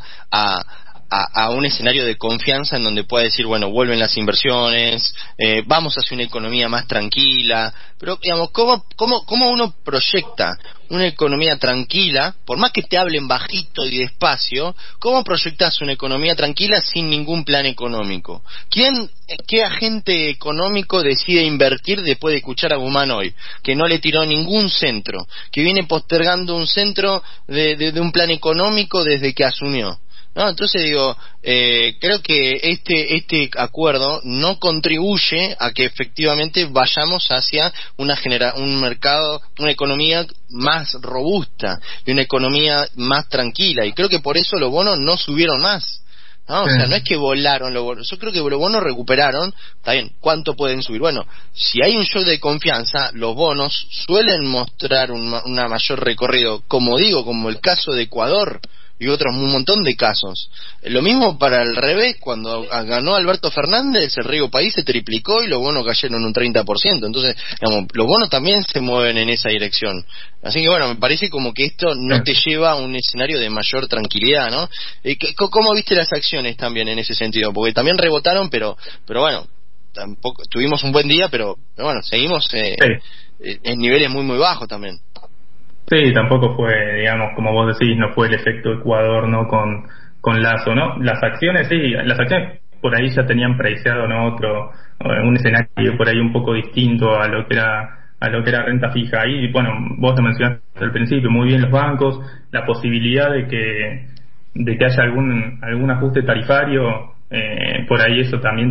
a un escenario de confianza en donde pueda decir, bueno, vuelven las inversiones, vamos hacia una economía más tranquila. Pero, digamos, ¿cómo uno proyecta una economía tranquila? Por más que te hablen bajito y despacio, ¿cómo proyectas una economía tranquila sin ningún plan económico? ¿Qué agente económico decide invertir después de escuchar a Guzmán hoy? Que no le tiró ningún centro, que viene postergando un centro de un plan económico desde que asumió. No, entonces digo, creo que este acuerdo no contribuye a que efectivamente vayamos hacia un mercado, una economía más robusta y una economía más tranquila, y creo que por eso los bonos no subieron más. ¿No? O sea, no es que volaron los bonos. Yo creo que los bonos recuperaron. Está bien, ¿cuánto pueden subir? Bueno, si hay un shock de confianza, los bonos suelen mostrar una mayor recorrido, como el caso de Ecuador y un montón de casos. Lo mismo para el revés, cuando ganó Alberto Fernández, el Río País se triplicó y los bonos cayeron un 30%. Entonces, digamos, los bonos también se mueven en esa dirección. Así que bueno, me parece como que esto no te lleva a un escenario de mayor tranquilidad, ¿no? ¿Cómo viste las acciones también en ese sentido? Porque también rebotaron, pero bueno, tampoco tuvimos un buen día, pero bueno, seguimos en niveles muy muy bajos también. Sí, tampoco fue, digamos, como vos decís, no fue el efecto Ecuador, ¿no? Con Lasso, ¿no? Las acciones por ahí ya tenían priceado, ¿no? Un escenario por ahí un poco distinto a lo que era renta fija. Ahí, bueno, vos lo mencionaste al principio, muy bien los bancos, la posibilidad de que haya algún ajuste tarifario, por ahí eso también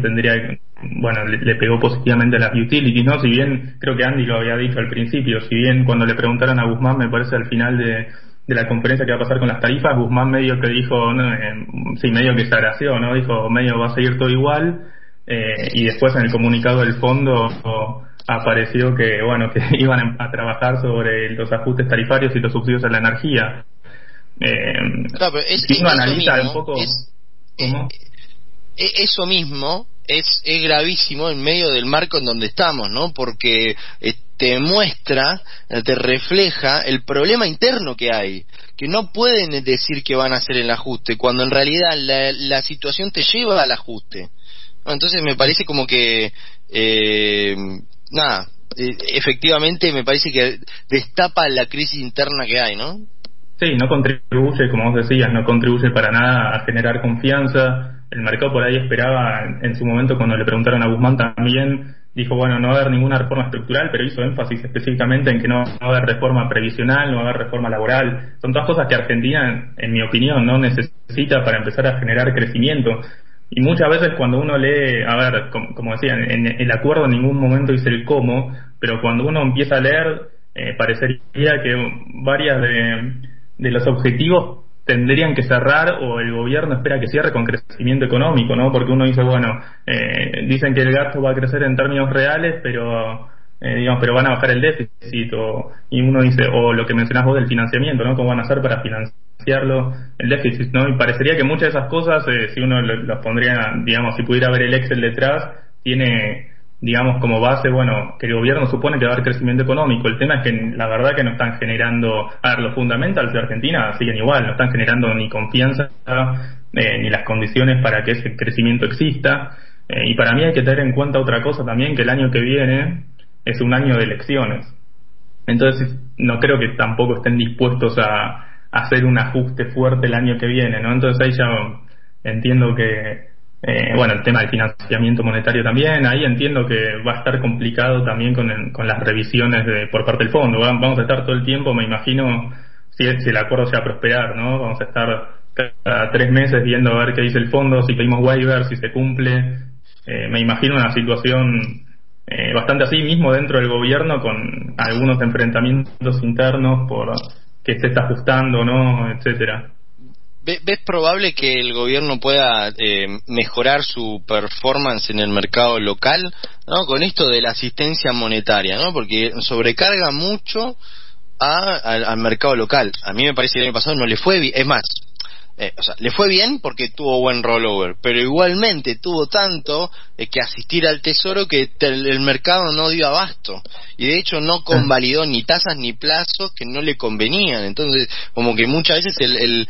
le pegó positivamente a las utilities, ¿no? Si bien, creo que Andy lo había dicho al principio, si bien cuando le preguntaron a Guzmán, me parece al final la conferencia que va a pasar con las tarifas, Guzmán medio que dijo, sí, medio que se agració, ¿no? Dijo, medio va a seguir todo igual, y después en el comunicado del fondo apareció que, bueno, que iban a trabajar sobre los ajustes tarifarios y los subsidios a la energía. Claro, pero si uno analiza un poco... Eso mismo es gravísimo en medio del marco en donde estamos, ¿no? Porque te muestra, te refleja el problema interno que hay, que no pueden decir que van a hacer el ajuste cuando en realidad la situación te lleva al ajuste. Entonces me parece como que efectivamente me parece que destapa la crisis interna que hay, ¿no? Sí, no contribuye, como vos decías, no contribuye para nada a generar confianza. El mercado por ahí esperaba, en su momento cuando le preguntaron a Guzmán también, dijo, bueno, no va a haber ninguna reforma estructural, pero hizo énfasis específicamente en que no va a haber reforma previsional, no va a haber reforma laboral. Son todas cosas que Argentina, en mi opinión, no necesita para empezar a generar crecimiento. Y muchas veces cuando uno lee, a ver, como decía, en el acuerdo en ningún momento dice el cómo, pero cuando uno empieza a leer, parecería que varias de los objetivos tendrían que cerrar, o el gobierno espera que cierre con crecimiento económico, ¿no? Porque uno dice, bueno, dicen que el gasto va a crecer en términos reales, pero van a bajar el déficit, y uno dice, o lo que mencionás vos del financiamiento, ¿no? ¿Cómo van a hacer para financiarlo el déficit, ¿no? Y parecería que muchas de esas cosas, si uno los pondría, digamos, si pudiera ver el Excel detrás, tiene, digamos, como base, bueno, que el gobierno supone que va a haber crecimiento económico. El tema es que la verdad que no están generando, los fundamentals de Argentina siguen igual, no están generando ni confianza ni las condiciones para que ese crecimiento exista. Y para mí hay que tener en cuenta otra cosa también, que el año que viene es un año de elecciones. Entonces no creo que tampoco estén dispuestos a hacer un ajuste fuerte el año que viene, ¿no? Entonces ahí ya entiendo que el tema del financiamiento monetario también, ahí entiendo que va a estar complicado también con las revisiones por parte del fondo. Vamos a estar todo el tiempo, me imagino, si el acuerdo se va a prosperar, ¿no? Vamos a estar cada 3 meses viendo a ver qué dice el fondo, si pedimos waiver, si se cumple. Me imagino una situación bastante así mismo dentro del gobierno, con algunos enfrentamientos internos por que se está ajustando, ¿no? Etcétera. ¿Ves probable que el gobierno pueda mejorar su performance en el mercado local, ¿no? Con esto de la asistencia monetaria, ¿no? Porque sobrecarga mucho al mercado local. A mí me parece que el año pasado no le fue bien, es más, le fue bien porque tuvo buen rollover, pero igualmente tuvo tanto que asistir al tesoro que el mercado no dio abasto, y de hecho no convalidó ni tasas ni plazos que no le convenían. Entonces como que muchas veces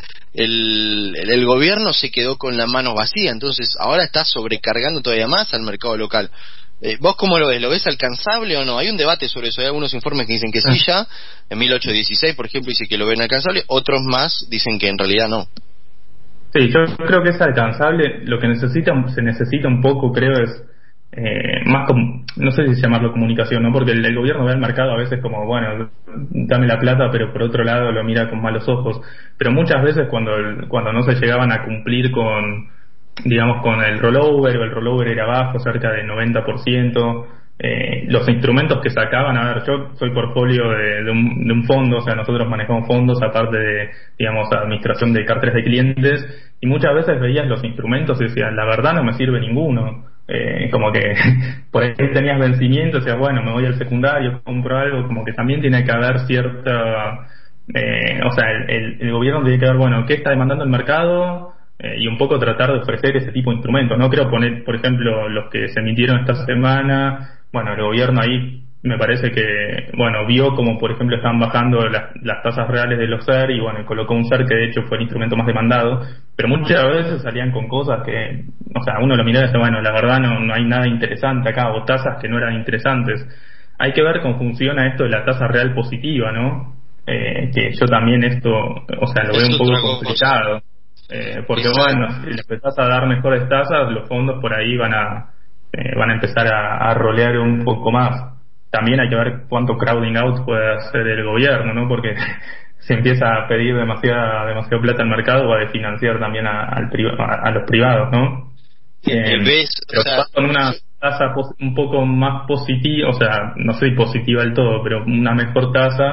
el gobierno se quedó con la mano vacía, entonces ahora está sobrecargando todavía más al mercado local. ¿Vos cómo lo ves? ¿Lo ves alcanzable o no? Hay un debate sobre eso. Hay algunos informes que dicen que sí ya, en 1816 por ejemplo dice que lo ven alcanzable, otros más dicen que en realidad no. Sí, yo creo que es alcanzable. Lo que se necesita un poco, creo, es más como, no sé si llamarlo comunicación, ¿no? Porque el gobierno ve al mercado a veces como, bueno, dame la plata, pero por otro lado lo mira con malos ojos. Pero muchas veces cuando no se llegaban a cumplir con, digamos, con el rollover, o el rollover era bajo, cerca del 90%, los instrumentos que sacaban, a ver, yo soy portfolio de un fondo, o sea, nosotros manejamos fondos aparte de, digamos, administración de carteras de clientes, y muchas veces veías los instrumentos y decías, la verdad no me sirve ninguno. Como que por ahí tenías vencimiento, o sea, bueno, me voy al secundario, compro algo, como que también tiene que haber cierta, o sea, el gobierno tiene que ver, bueno, qué está demandando el mercado, y un poco tratar de ofrecer ese tipo de instrumentos. No creo poner, por ejemplo, los que se emitieron esta semana. Bueno, el gobierno ahí me parece que, bueno, vio como por ejemplo estaban bajando las tasas reales de los SER, y bueno, colocó un SER que de hecho fue el instrumento más demandado, pero muchas veces salían con cosas que, o sea, uno lo miraba y dice, bueno, la verdad no hay nada interesante acá, o tasas que no eran interesantes. Hay que ver cómo funciona esto de la tasa real positiva, ¿no? Que yo también esto, o sea, lo veo un poco complicado. Porque bueno, si le empezás a dar mejores tasas, los fondos por ahí van a empezar a rolear un poco más. También hay que ver cuánto crowding out puede hacer el gobierno, ¿no? Porque si empieza a pedir demasiado plata al mercado, va a desfinanciar también a los privados, ¿no? Pero con una tasa un poco más positiva, o sea, no sé si positiva del todo, pero una mejor tasa,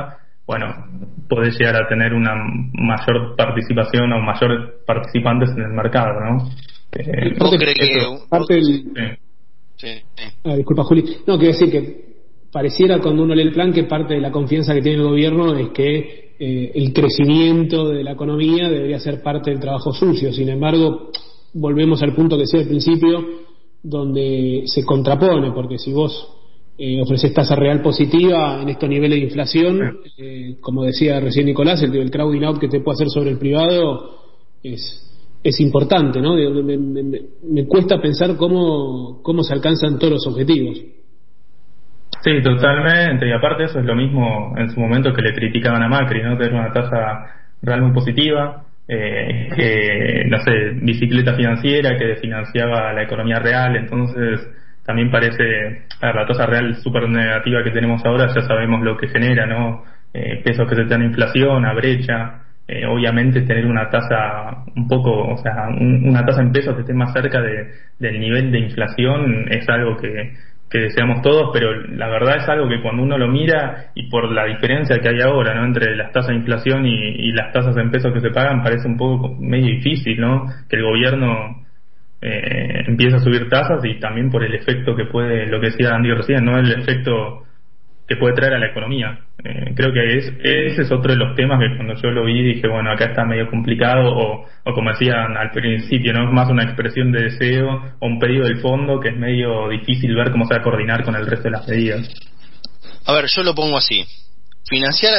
bueno, podés llegar a tener una mayor participación o mayor participantes en el mercado, ¿no? ¿Vos crees que parte del... disculpa, Juli. No, quiero decir que pareciera cuando uno lee el plan que parte de la confianza que tiene el gobierno es que el crecimiento de la economía debería ser parte del trabajo sucio. Sin embargo, volvemos al punto que decía al principio, donde se contrapone, porque si vos ofreces tasa real positiva en estos niveles de inflación, como decía recién Nicolás, el crowding out que te puede hacer sobre el privado es importante, ¿no? Me cuesta pensar cómo se alcanzan todos los objetivos. Sí, totalmente, y aparte eso es lo mismo en su momento que le criticaban a Macri, ¿no? Tener una tasa real muy positiva, que, no sé, bicicleta financiera que financiaba la economía real. Entonces también parece, la tasa real súper negativa que tenemos ahora, ya sabemos lo que genera, ¿no? Pesos que se dan a inflación, a brecha. Obviamente tener una tasa un poco, o sea, una tasa en pesos que esté más cerca del nivel de inflación es algo que deseamos todos, pero la verdad es algo que cuando uno lo mira, y por la diferencia que hay ahora, ¿no?, entre las tasas de inflación y las tasas en pesos que se pagan, parece un poco medio difícil, ¿no?, que el gobierno empiece a subir tasas, y también por el efecto que puede, lo que decía Andy recién, ¿no?, el efecto que puede traer a la economía. Creo que ese es otro de los temas que cuando yo lo vi dije, bueno, acá está medio complicado, o como decían al principio, no es más una expresión de deseo o un pedido del fondo que es medio difícil ver cómo se va a coordinar con el resto de las medidas. A ver, yo lo pongo así: financiar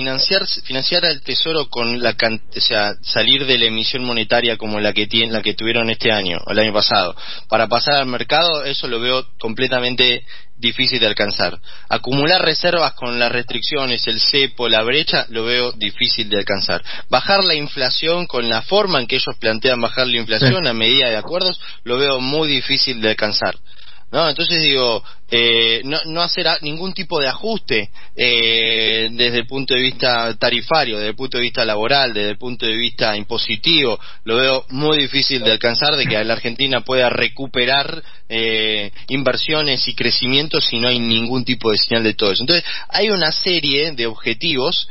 al Tesoro con o sea, salir de la emisión monetaria como la que tuvieron este año o el año pasado para pasar al mercado, eso lo veo completamente difícil de alcanzar. Acumular reservas con las restricciones, el cepo, la brecha, lo veo difícil de alcanzar. Bajar la inflación con la forma en que ellos plantean bajar la inflación a medida de acuerdos, lo veo muy difícil de alcanzar, ¿no? Entonces digo, no hacer ningún tipo de ajuste desde el punto de vista tarifario, desde el punto de vista laboral, desde el punto de vista impositivo, lo veo muy difícil de alcanzar, de que la Argentina pueda recuperar inversiones y crecimiento si no hay ningún tipo de señal de todo eso. Entonces hay una serie de objetivos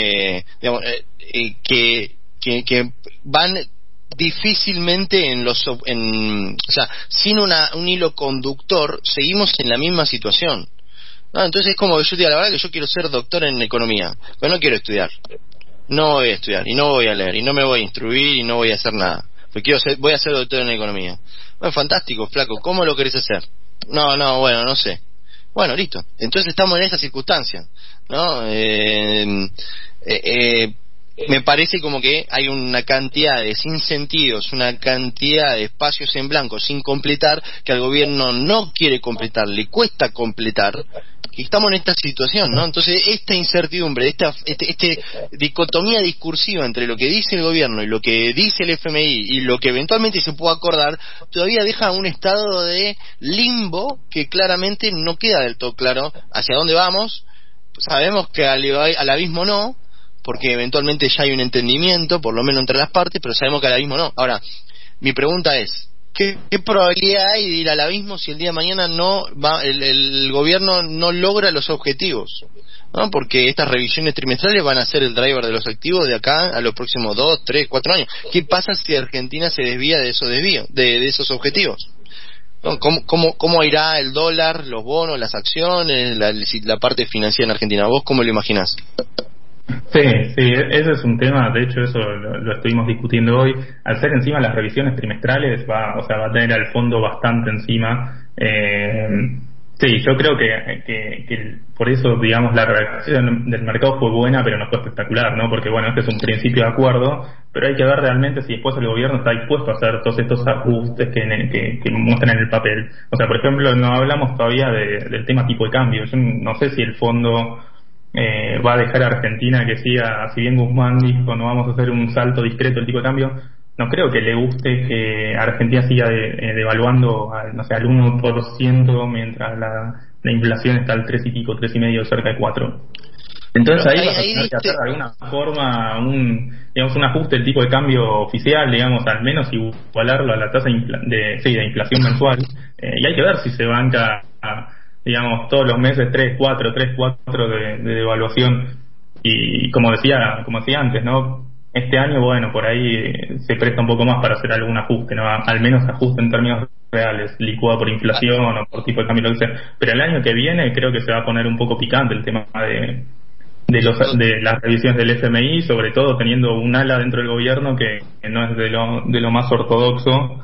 que van difícilmente o sea, sin un hilo conductor, seguimos en la misma situación, ¿no? Entonces es como que yo diga, la verdad que yo quiero ser doctor en economía, pero no quiero estudiar, no voy a estudiar, y no voy a leer, y no me voy a instruir, y no voy a hacer nada, porque voy a ser doctor en economía. Bueno, fantástico, flaco, ¿cómo lo querés hacer? No, bueno, no sé. Bueno, listo, entonces estamos en esa circunstancia, ¿no? Me parece como que hay una cantidad de sinsentidos, una cantidad de espacios en blanco sin completar, que al gobierno no quiere completar, le cuesta completar, y estamos en esta situación, ¿no? Entonces esta incertidumbre, esta dicotomía discursiva entre lo que dice el gobierno y lo que dice el FMI y lo que eventualmente se pueda acordar, todavía deja un estado de limbo que claramente no queda del todo claro hacia dónde vamos. Sabemos que al abismo no, porque eventualmente ya hay un entendimiento, por lo menos entre las partes, pero sabemos que al abismo no. Ahora, mi pregunta es, ¿qué probabilidad hay de ir al abismo si el día de mañana el gobierno no logra los objetivos? ¿No? Porque estas revisiones trimestrales van a ser el driver de los activos de acá a los próximos 2, 3, 4 años. ¿Qué pasa si Argentina se desvía de esos objetivos? ¿No? ¿Cómo irá el dólar, los bonos, las acciones, la parte financiera en Argentina? ¿Vos cómo lo imaginás? Sí, ese es un tema, de hecho eso lo estuvimos discutiendo hoy. Al ser encima las revisiones trimestrales va a tener al fondo bastante encima. Sí, yo creo que por eso, digamos, la reacción del mercado fue buena, pero no fue espectacular, ¿no? Porque bueno, este es un principio de acuerdo, pero hay que ver realmente si después el gobierno está dispuesto a hacer todos estos ajustes que muestran en el papel. O sea, por ejemplo, no hablamos todavía del tema tipo de cambio. Yo no sé si el fondo va a dejar a Argentina que siga, si bien Guzmán dijo no vamos a hacer un salto discreto del tipo de cambio, no creo que le guste que Argentina siga devaluando al 1% mientras la inflación está al 3 y pico, 3,5, cerca de 4. Entonces ahí vas a tener que hacer de alguna forma un ajuste del tipo de cambio oficial, digamos, al menos igualarlo a la tasa de inflación mensual, y hay que ver si se banca digamos, todos los meses 3, 4 de devaluación. y como decía antes, ¿no? Este año, bueno, por ahí se presta un poco más para hacer algún ajuste, ¿no? Al menos ajuste en términos reales, licuado por inflación o por tipo de cambio, lo que sea. Pero el año que viene creo que se va a poner un poco picante el tema de las revisiones del FMI, sobre todo teniendo un ala dentro del gobierno que no es de lo más ortodoxo,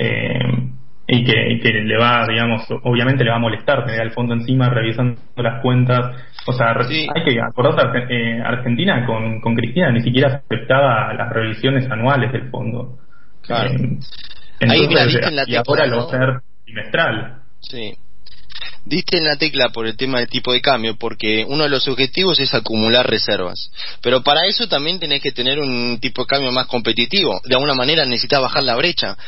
y que le va, digamos, obviamente le va a molestar tener al fondo encima revisando las cuentas. O sea, sí. Hay que acordarse, Argentina con Cristina ni siquiera aceptaba las revisiones anuales del fondo. Claro. Entonces, ahí, mira, diste en la tecla, y ahora lo va a hacer trimestral. Sí. Diste en la tecla por el tema del tipo de cambio, porque uno de los objetivos es acumular reservas, pero para eso también tenés que tener un tipo de cambio más competitivo. De alguna manera necesitas bajar la brecha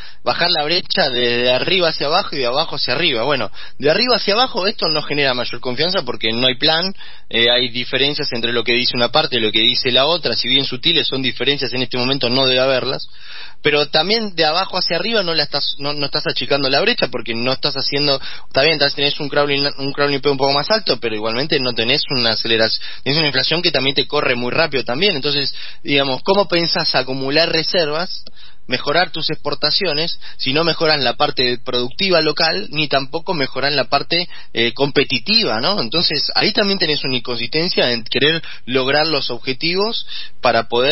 de arriba hacia abajo y de abajo hacia arriba. Bueno, de arriba hacia abajo esto no genera mayor confianza porque no hay plan, hay diferencias entre lo que dice una parte y lo que dice la otra. Si bien sutiles son diferencias, en este momento no debe haberlas, pero también de abajo hacia arriba no estás achicando la brecha, porque no estás haciendo, está bien, tenés un crawling un poco más alto, pero igualmente no tenés una aceleración, tenés una inflación que también te corre muy rápido también. Entonces, digamos, ¿cómo pensás acumular reservas, mejorar tus exportaciones, si no mejoran la parte productiva local, ni tampoco mejoran la parte competitiva, ¿no? Entonces, ahí también tenés una inconsistencia en querer lograr los objetivos para poder,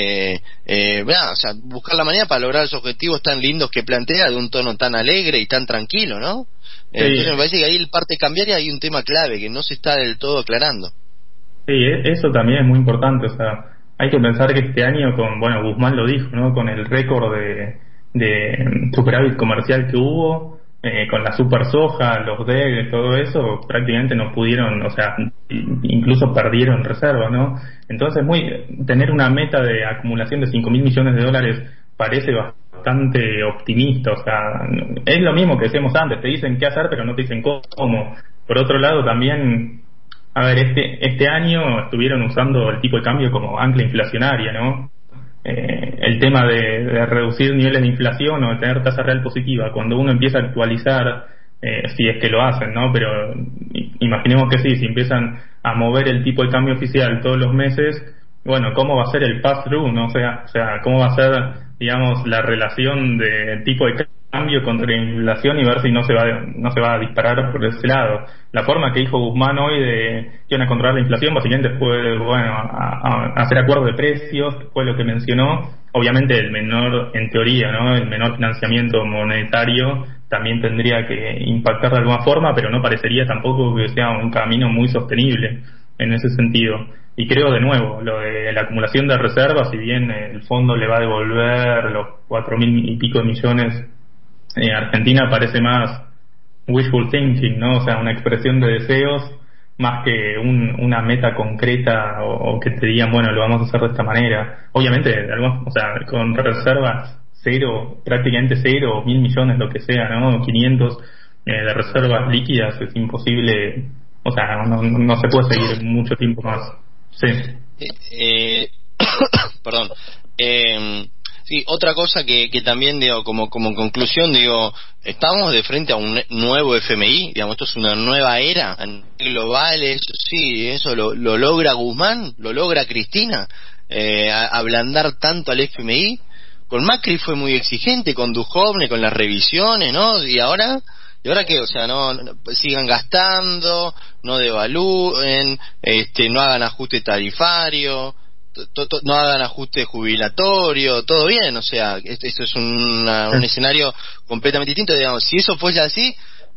o sea, buscar la manera para lograr los objetivos tan lindos que plantea, de un tono tan alegre y tan tranquilo, ¿no? Sí. Entonces me parece que ahí en parte cambiaria hay un tema clave que no se está del todo aclarando. Sí, eso también es muy importante. O sea, hay que pensar que este año Guzmán lo dijo, ¿no? Con el récord de superávit comercial que hubo, con la super soja, los DEG, todo eso, prácticamente no pudieron, o sea, incluso perdieron reservas, ¿no? Entonces tener una meta de acumulación de 5.000 millones de dólares parece bastante optimista. O sea, es lo mismo que decíamos antes, te dicen qué hacer pero no te dicen cómo. Por otro lado también, a ver, este año estuvieron usando el tipo de cambio como ancla inflacionaria, ¿no? El tema de reducir niveles de inflación o de tener tasa real positiva, cuando uno empieza a actualizar, si es que lo hacen, ¿no? Pero imaginemos que sí, si empiezan a mover el tipo de cambio oficial todos los meses, bueno, ¿cómo va a ser el pass-through, no? O sea, ¿cómo va a ser, digamos, la relación de tipo de cambio contra inflación y ver si no se va a disparar por ese lado? La forma que dijo Guzmán hoy de que iban a controlar la inflación básicamente fue, a hacer acuerdos de precios, que fue lo que mencionó. Obviamente el menor, en teoría, ¿no? El menor financiamiento monetario también tendría que impactar de alguna forma, pero no parecería tampoco que sea un camino muy sostenible en ese sentido. Y creo, de nuevo, lo de la acumulación de reservas, si bien el fondo le va a devolver los 4.000 y pico de millones, Argentina parece más wishful thinking, ¿no? O sea, una expresión de deseos más que una meta concreta o que te digan, bueno, lo vamos a hacer de esta manera. Obviamente, o sea, con reservas cero, prácticamente cero, 1.000 millones, lo que sea, ¿no? 500 de reservas líquidas, es imposible, o sea, no se puede seguir mucho tiempo más. Sí. Perdón. Sí, otra cosa que también digo, como conclusión, digo, estamos de frente a un nuevo FMI, digamos, esto es una nueva era global, eso lo logra Guzmán, lo logra Cristina, ablandar tanto al FMI. Con Macri fue muy exigente, con Duhovne, con las revisiones, ¿no? Y ahora qué, o sea, no sigan gastando, no devalúen, no hagan ajuste tarifario, no hagan ajuste jubilatorio, todo bien. O sea, esto es un escenario completamente distinto, digamos. Si eso fuese así,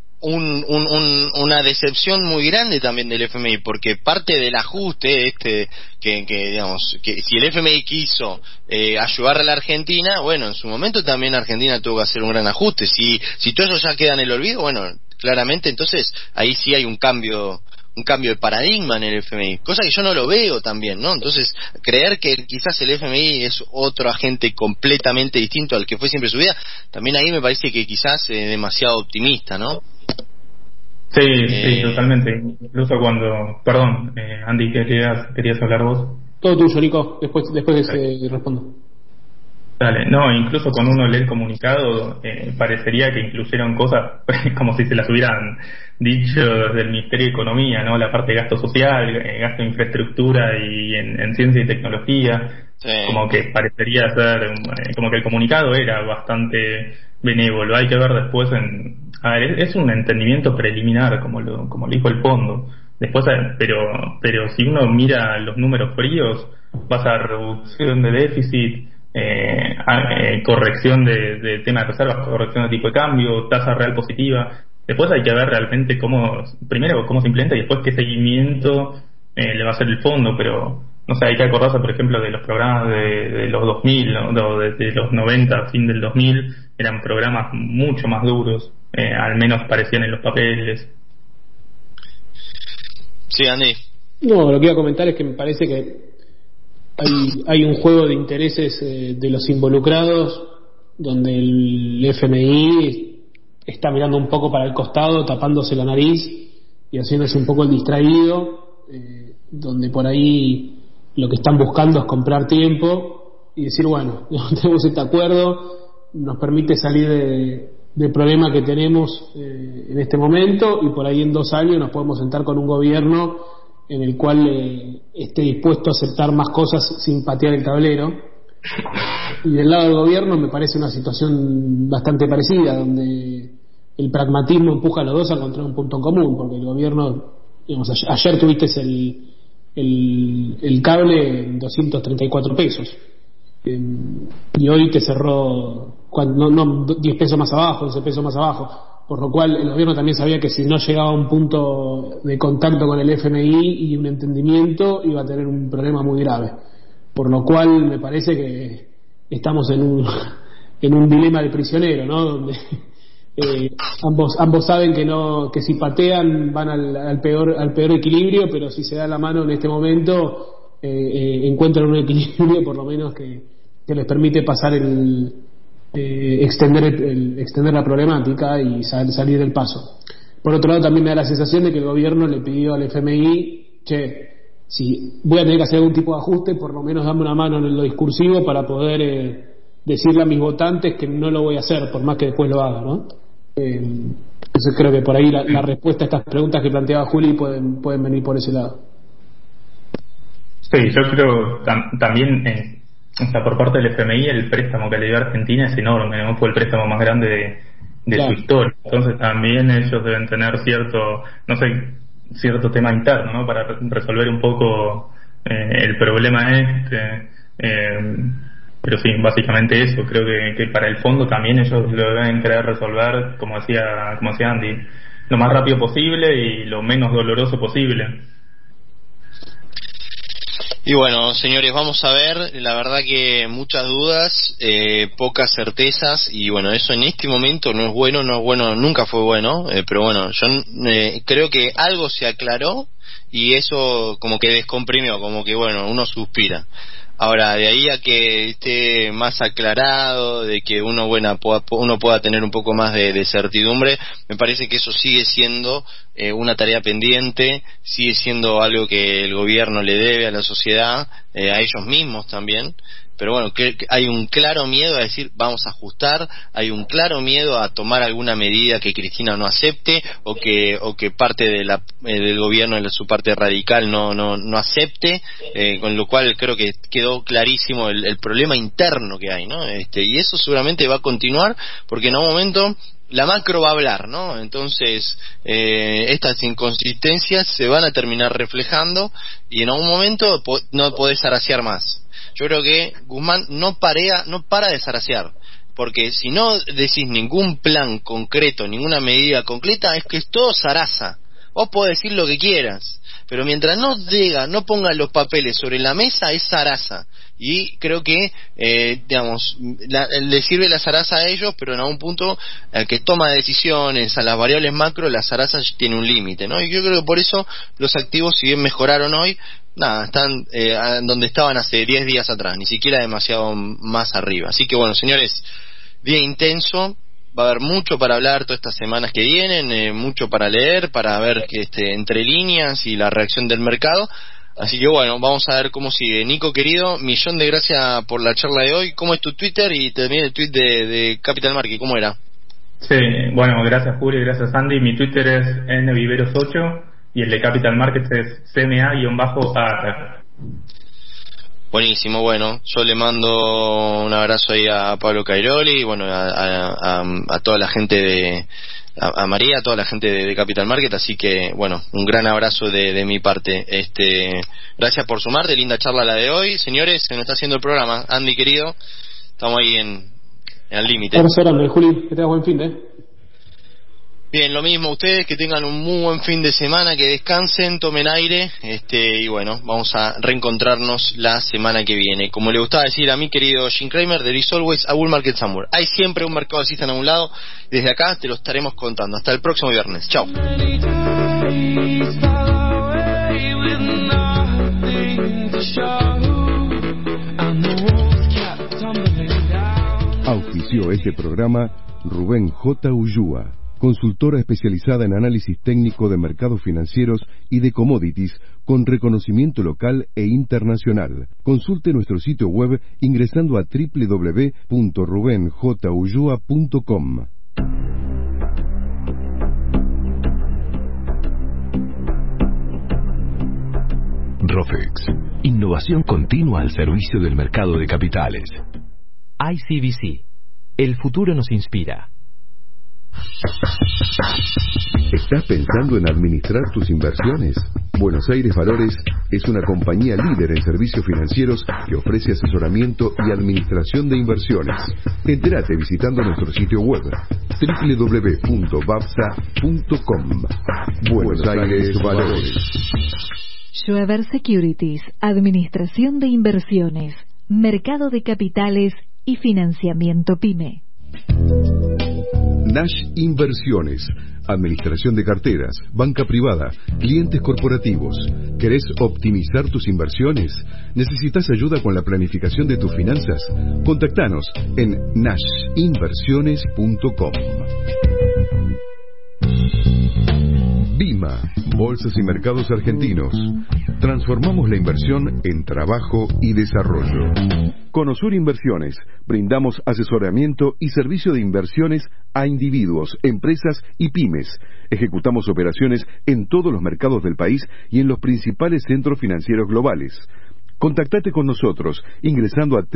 una decepción muy grande también del FMI, porque parte del ajuste que digamos, que si el FMI quiso ayudar a la Argentina, bueno, en su momento también Argentina tuvo que hacer un gran ajuste. Si todo eso ya queda en el olvido, bueno, claramente entonces ahí sí hay un cambio de paradigma en el FMI, cosa que yo no lo veo también, ¿no? Entonces, creer que quizás el FMI es otro agente completamente distinto al que fue siempre su vida, también ahí me parece que quizás es demasiado optimista, ¿no? Sí, totalmente. Incluso perdón, Andy, ¿querías hablar vos? Todo tuyo, Nico, después que se respondo. Dale, no, incluso cuando uno lee el comunicado parecería que incluyeron cosas como si se las hubieran dicho desde el Ministerio de Economía, ¿no? La parte de gasto social, gasto en infraestructura y en ciencia y tecnología, sí. Como que parecería ser, como que el comunicado era bastante benévolo. Hay que ver después a ver, es un entendimiento preliminar, como lo dijo el fondo. Después, pero si uno mira los números fríos, vas a reducción de déficit, corrección de tema de reservas, corrección de tipo de cambio, tasa real positiva. Después hay que ver realmente primero cómo se implementa y después qué seguimiento le va a hacer el fondo, pero no sé, hay que acordarse por ejemplo de los programas de los 2000, ¿no? de los 90, fin del 2000, eran programas mucho más duros, al menos parecían en los papeles. Sí, Andy. No, lo que iba a comentar es que me parece que hay un juego de intereses de los involucrados donde el FMI está mirando un poco para el costado, tapándose la nariz y haciéndose un poco el distraído, donde por ahí lo que están buscando es comprar tiempo y decir, bueno, tenemos este acuerdo, nos permite salir del problema que tenemos en este momento, y por ahí en 2 años nos podemos sentar con un gobierno en el cual esté dispuesto a aceptar más cosas sin patear el tablero. Y del lado del gobierno me parece una situación bastante parecida, donde el pragmatismo empuja a los dos a encontrar un punto en común, porque el gobierno, digamos, ayer tuviste el cable en 234 pesos, y hoy te cerró 10 pesos más abajo, 11 pesos más abajo, por lo cual el gobierno también sabía que si no llegaba a un punto de contacto con el FMI y un entendimiento, iba a tener un problema muy grave, por lo cual me parece que estamos en un dilema de prisionero, ¿no? Donde ambos saben que si patean van al peor equilibrio, pero si se da la mano en este momento encuentran un equilibrio por lo menos que les permite pasar extender la problemática y salir del paso. Por otro lado, también me da la sensación de que el gobierno le pidió al FMI, si voy a tener que hacer algún tipo de ajuste, por lo menos dame una mano en lo discursivo para poder decirle a mis votantes que no lo voy a hacer, por más que después lo haga, ¿no? Entonces creo que por ahí la respuesta a estas preguntas que planteaba Juli pueden venir por ese lado. Sí, yo creo también o sea, por parte del FMI el préstamo que le dio a Argentina es enorme, ¿no? Fue el préstamo más grande de claro. Su historia. Entonces también ellos deben tener cierto tema interno, ¿no? Para resolver un poco el problema pero sí, básicamente eso. Creo que para el fondo también ellos lo deben querer resolver, como decía Andy, lo más rápido posible y lo menos doloroso posible. Y bueno, señores, vamos a ver, la verdad que muchas dudas, pocas certezas, y bueno, eso en este momento no es bueno, nunca fue bueno, pero bueno, yo creo que algo se aclaró y eso como que descomprimió, como que bueno, uno suspira. Ahora, de ahí a que esté más aclarado, de que uno pueda tener un poco más de certidumbre, me parece que eso sigue siendo una tarea pendiente, sigue siendo algo que el gobierno le debe a la sociedad, a ellos mismos también. Pero bueno, que hay un claro miedo a decir vamos a ajustar, hay un claro miedo a tomar alguna medida que Cristina no acepte o que parte del gobierno en su parte radical no acepte, con lo cual creo que quedó clarísimo el problema interno que hay, ¿no? Y eso seguramente va a continuar porque en algún momento la macro va a hablar, ¿no? Entonces estas inconsistencias se van a terminar reflejando y en algún momento no podés zarasear más. Yo creo que Guzmán no para de zarasear, porque si no decís ningún plan concreto, ninguna medida concreta, es que todo zaraza. Vos podés decir lo que quieras, pero mientras no pongan los papeles sobre la mesa, es zaraza. Y creo que, le sirve la zaraza a ellos, pero en algún punto, al que toma decisiones, a las variables macro, la zaraza tiene un límite, ¿no? Y yo creo que por eso los activos, si bien mejoraron hoy, están donde estaban hace 10 días atrás, ni siquiera demasiado más arriba. Así que bueno, señores, día intenso, va a haber mucho para hablar todas estas semanas que vienen, mucho para leer, para ver entre líneas y la reacción del mercado. Así que bueno, vamos a ver cómo sigue. Nico, querido, millón de gracias por la charla de hoy. ¿Cómo es tu Twitter y también el tweet de Capital Market? ¿Cómo era? Sí, bueno, gracias Julio y gracias Andy. Mi Twitter es nviveros8 y el de Capital Markets es cma-AR. Buenísimo, bueno, yo le mando un abrazo ahí a Pablo Cairoli y bueno, a toda la gente a María, a toda la gente de Capital Market, así que bueno, un gran abrazo de mi parte. Gracias por sumarte, linda charla la de hoy. Señores, se nos está haciendo el programa. Andy, querido, estamos ahí al límite. Abrazo grande, Juli, que tengas buen fin de. Bien, lo mismo ustedes, que tengan un muy buen fin de semana, que descansen, tomen aire, y bueno, vamos a reencontrarnos la semana que viene. Como le gustaba decir a mi querido Jim Cramer, there is always a bull market somewhere. Hay siempre un mercado alcista en algún lado, desde acá te lo estaremos contando. Hasta el próximo viernes. Chao. Auspició este programa Rubén J. Ullúa, consultora especializada en análisis técnico de mercados financieros y de commodities con reconocimiento local e internacional. Consulte nuestro sitio web ingresando a www.rubenjullua.com. Rofex, innovación continua al servicio del mercado de capitales. ICBC, el futuro nos inspira. ¿Estás pensando en administrar tus inversiones? Buenos Aires Valores es una compañía líder en servicios financieros que ofrece asesoramiento y administración de inversiones. Entérate visitando nuestro sitio web www.babsa.com. Buenos Aires Valores. Schweber Securities, administración de inversiones, mercado de capitales y financiamiento PYME. Nash Inversiones, administración de carteras, banca privada, clientes corporativos. ¿Querés optimizar tus inversiones? ¿Necesitas ayuda con la planificación de tus finanzas? Contactanos en nashinversiones.com. BIMA, Bolsas y Mercados Argentinos. Transformamos la inversión en trabajo y desarrollo. Conosur Inversiones. Brindamos asesoramiento y servicio de inversiones a individuos, empresas y pymes. Ejecutamos operaciones en todos los mercados del país y en los principales centros financieros globales. Contactate con nosotros ingresando a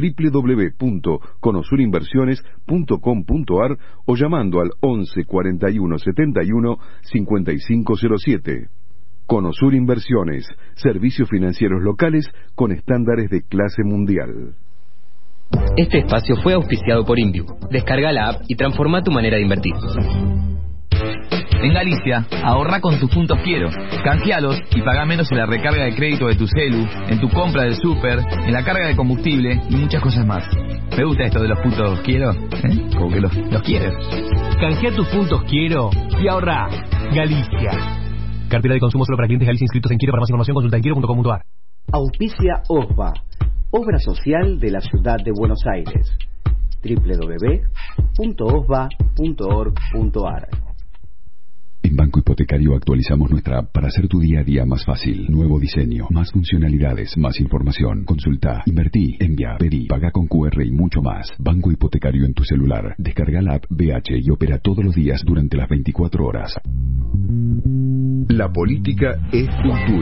www.conosurinversiones.com.ar o llamando al 11 41 71 5507. Conosur Inversiones, servicios financieros locales con estándares de clase mundial. Este espacio fue auspiciado por Inviu. Descarga la app y transforma tu manera de invertir. En Galicia, ahorra con tus puntos Quiero. Canjealos y paga menos en la recarga de crédito de tu celu, en tu compra del súper, en la carga de combustible y muchas cosas más. Me gusta esto de los puntos Quiero, como que los quieres. Canjea tus puntos Quiero y ahorra. Galicia. Cartera de consumo solo para clientes Galicia inscritos en Quiero. Para más información consulta en quiero.com.ar. Auspicia OSVA, obra social de la ciudad de Buenos Aires. www.osva.org.ar. En Banco Hipotecario actualizamos nuestra app para hacer tu día a día más fácil. Nuevo diseño, más funcionalidades, más información. Consulta, invertí, envía, pedí, paga con QR y mucho más. Banco Hipotecario en tu celular. Descarga la app BH y opera todos los días durante las 24 horas. La política es cultura.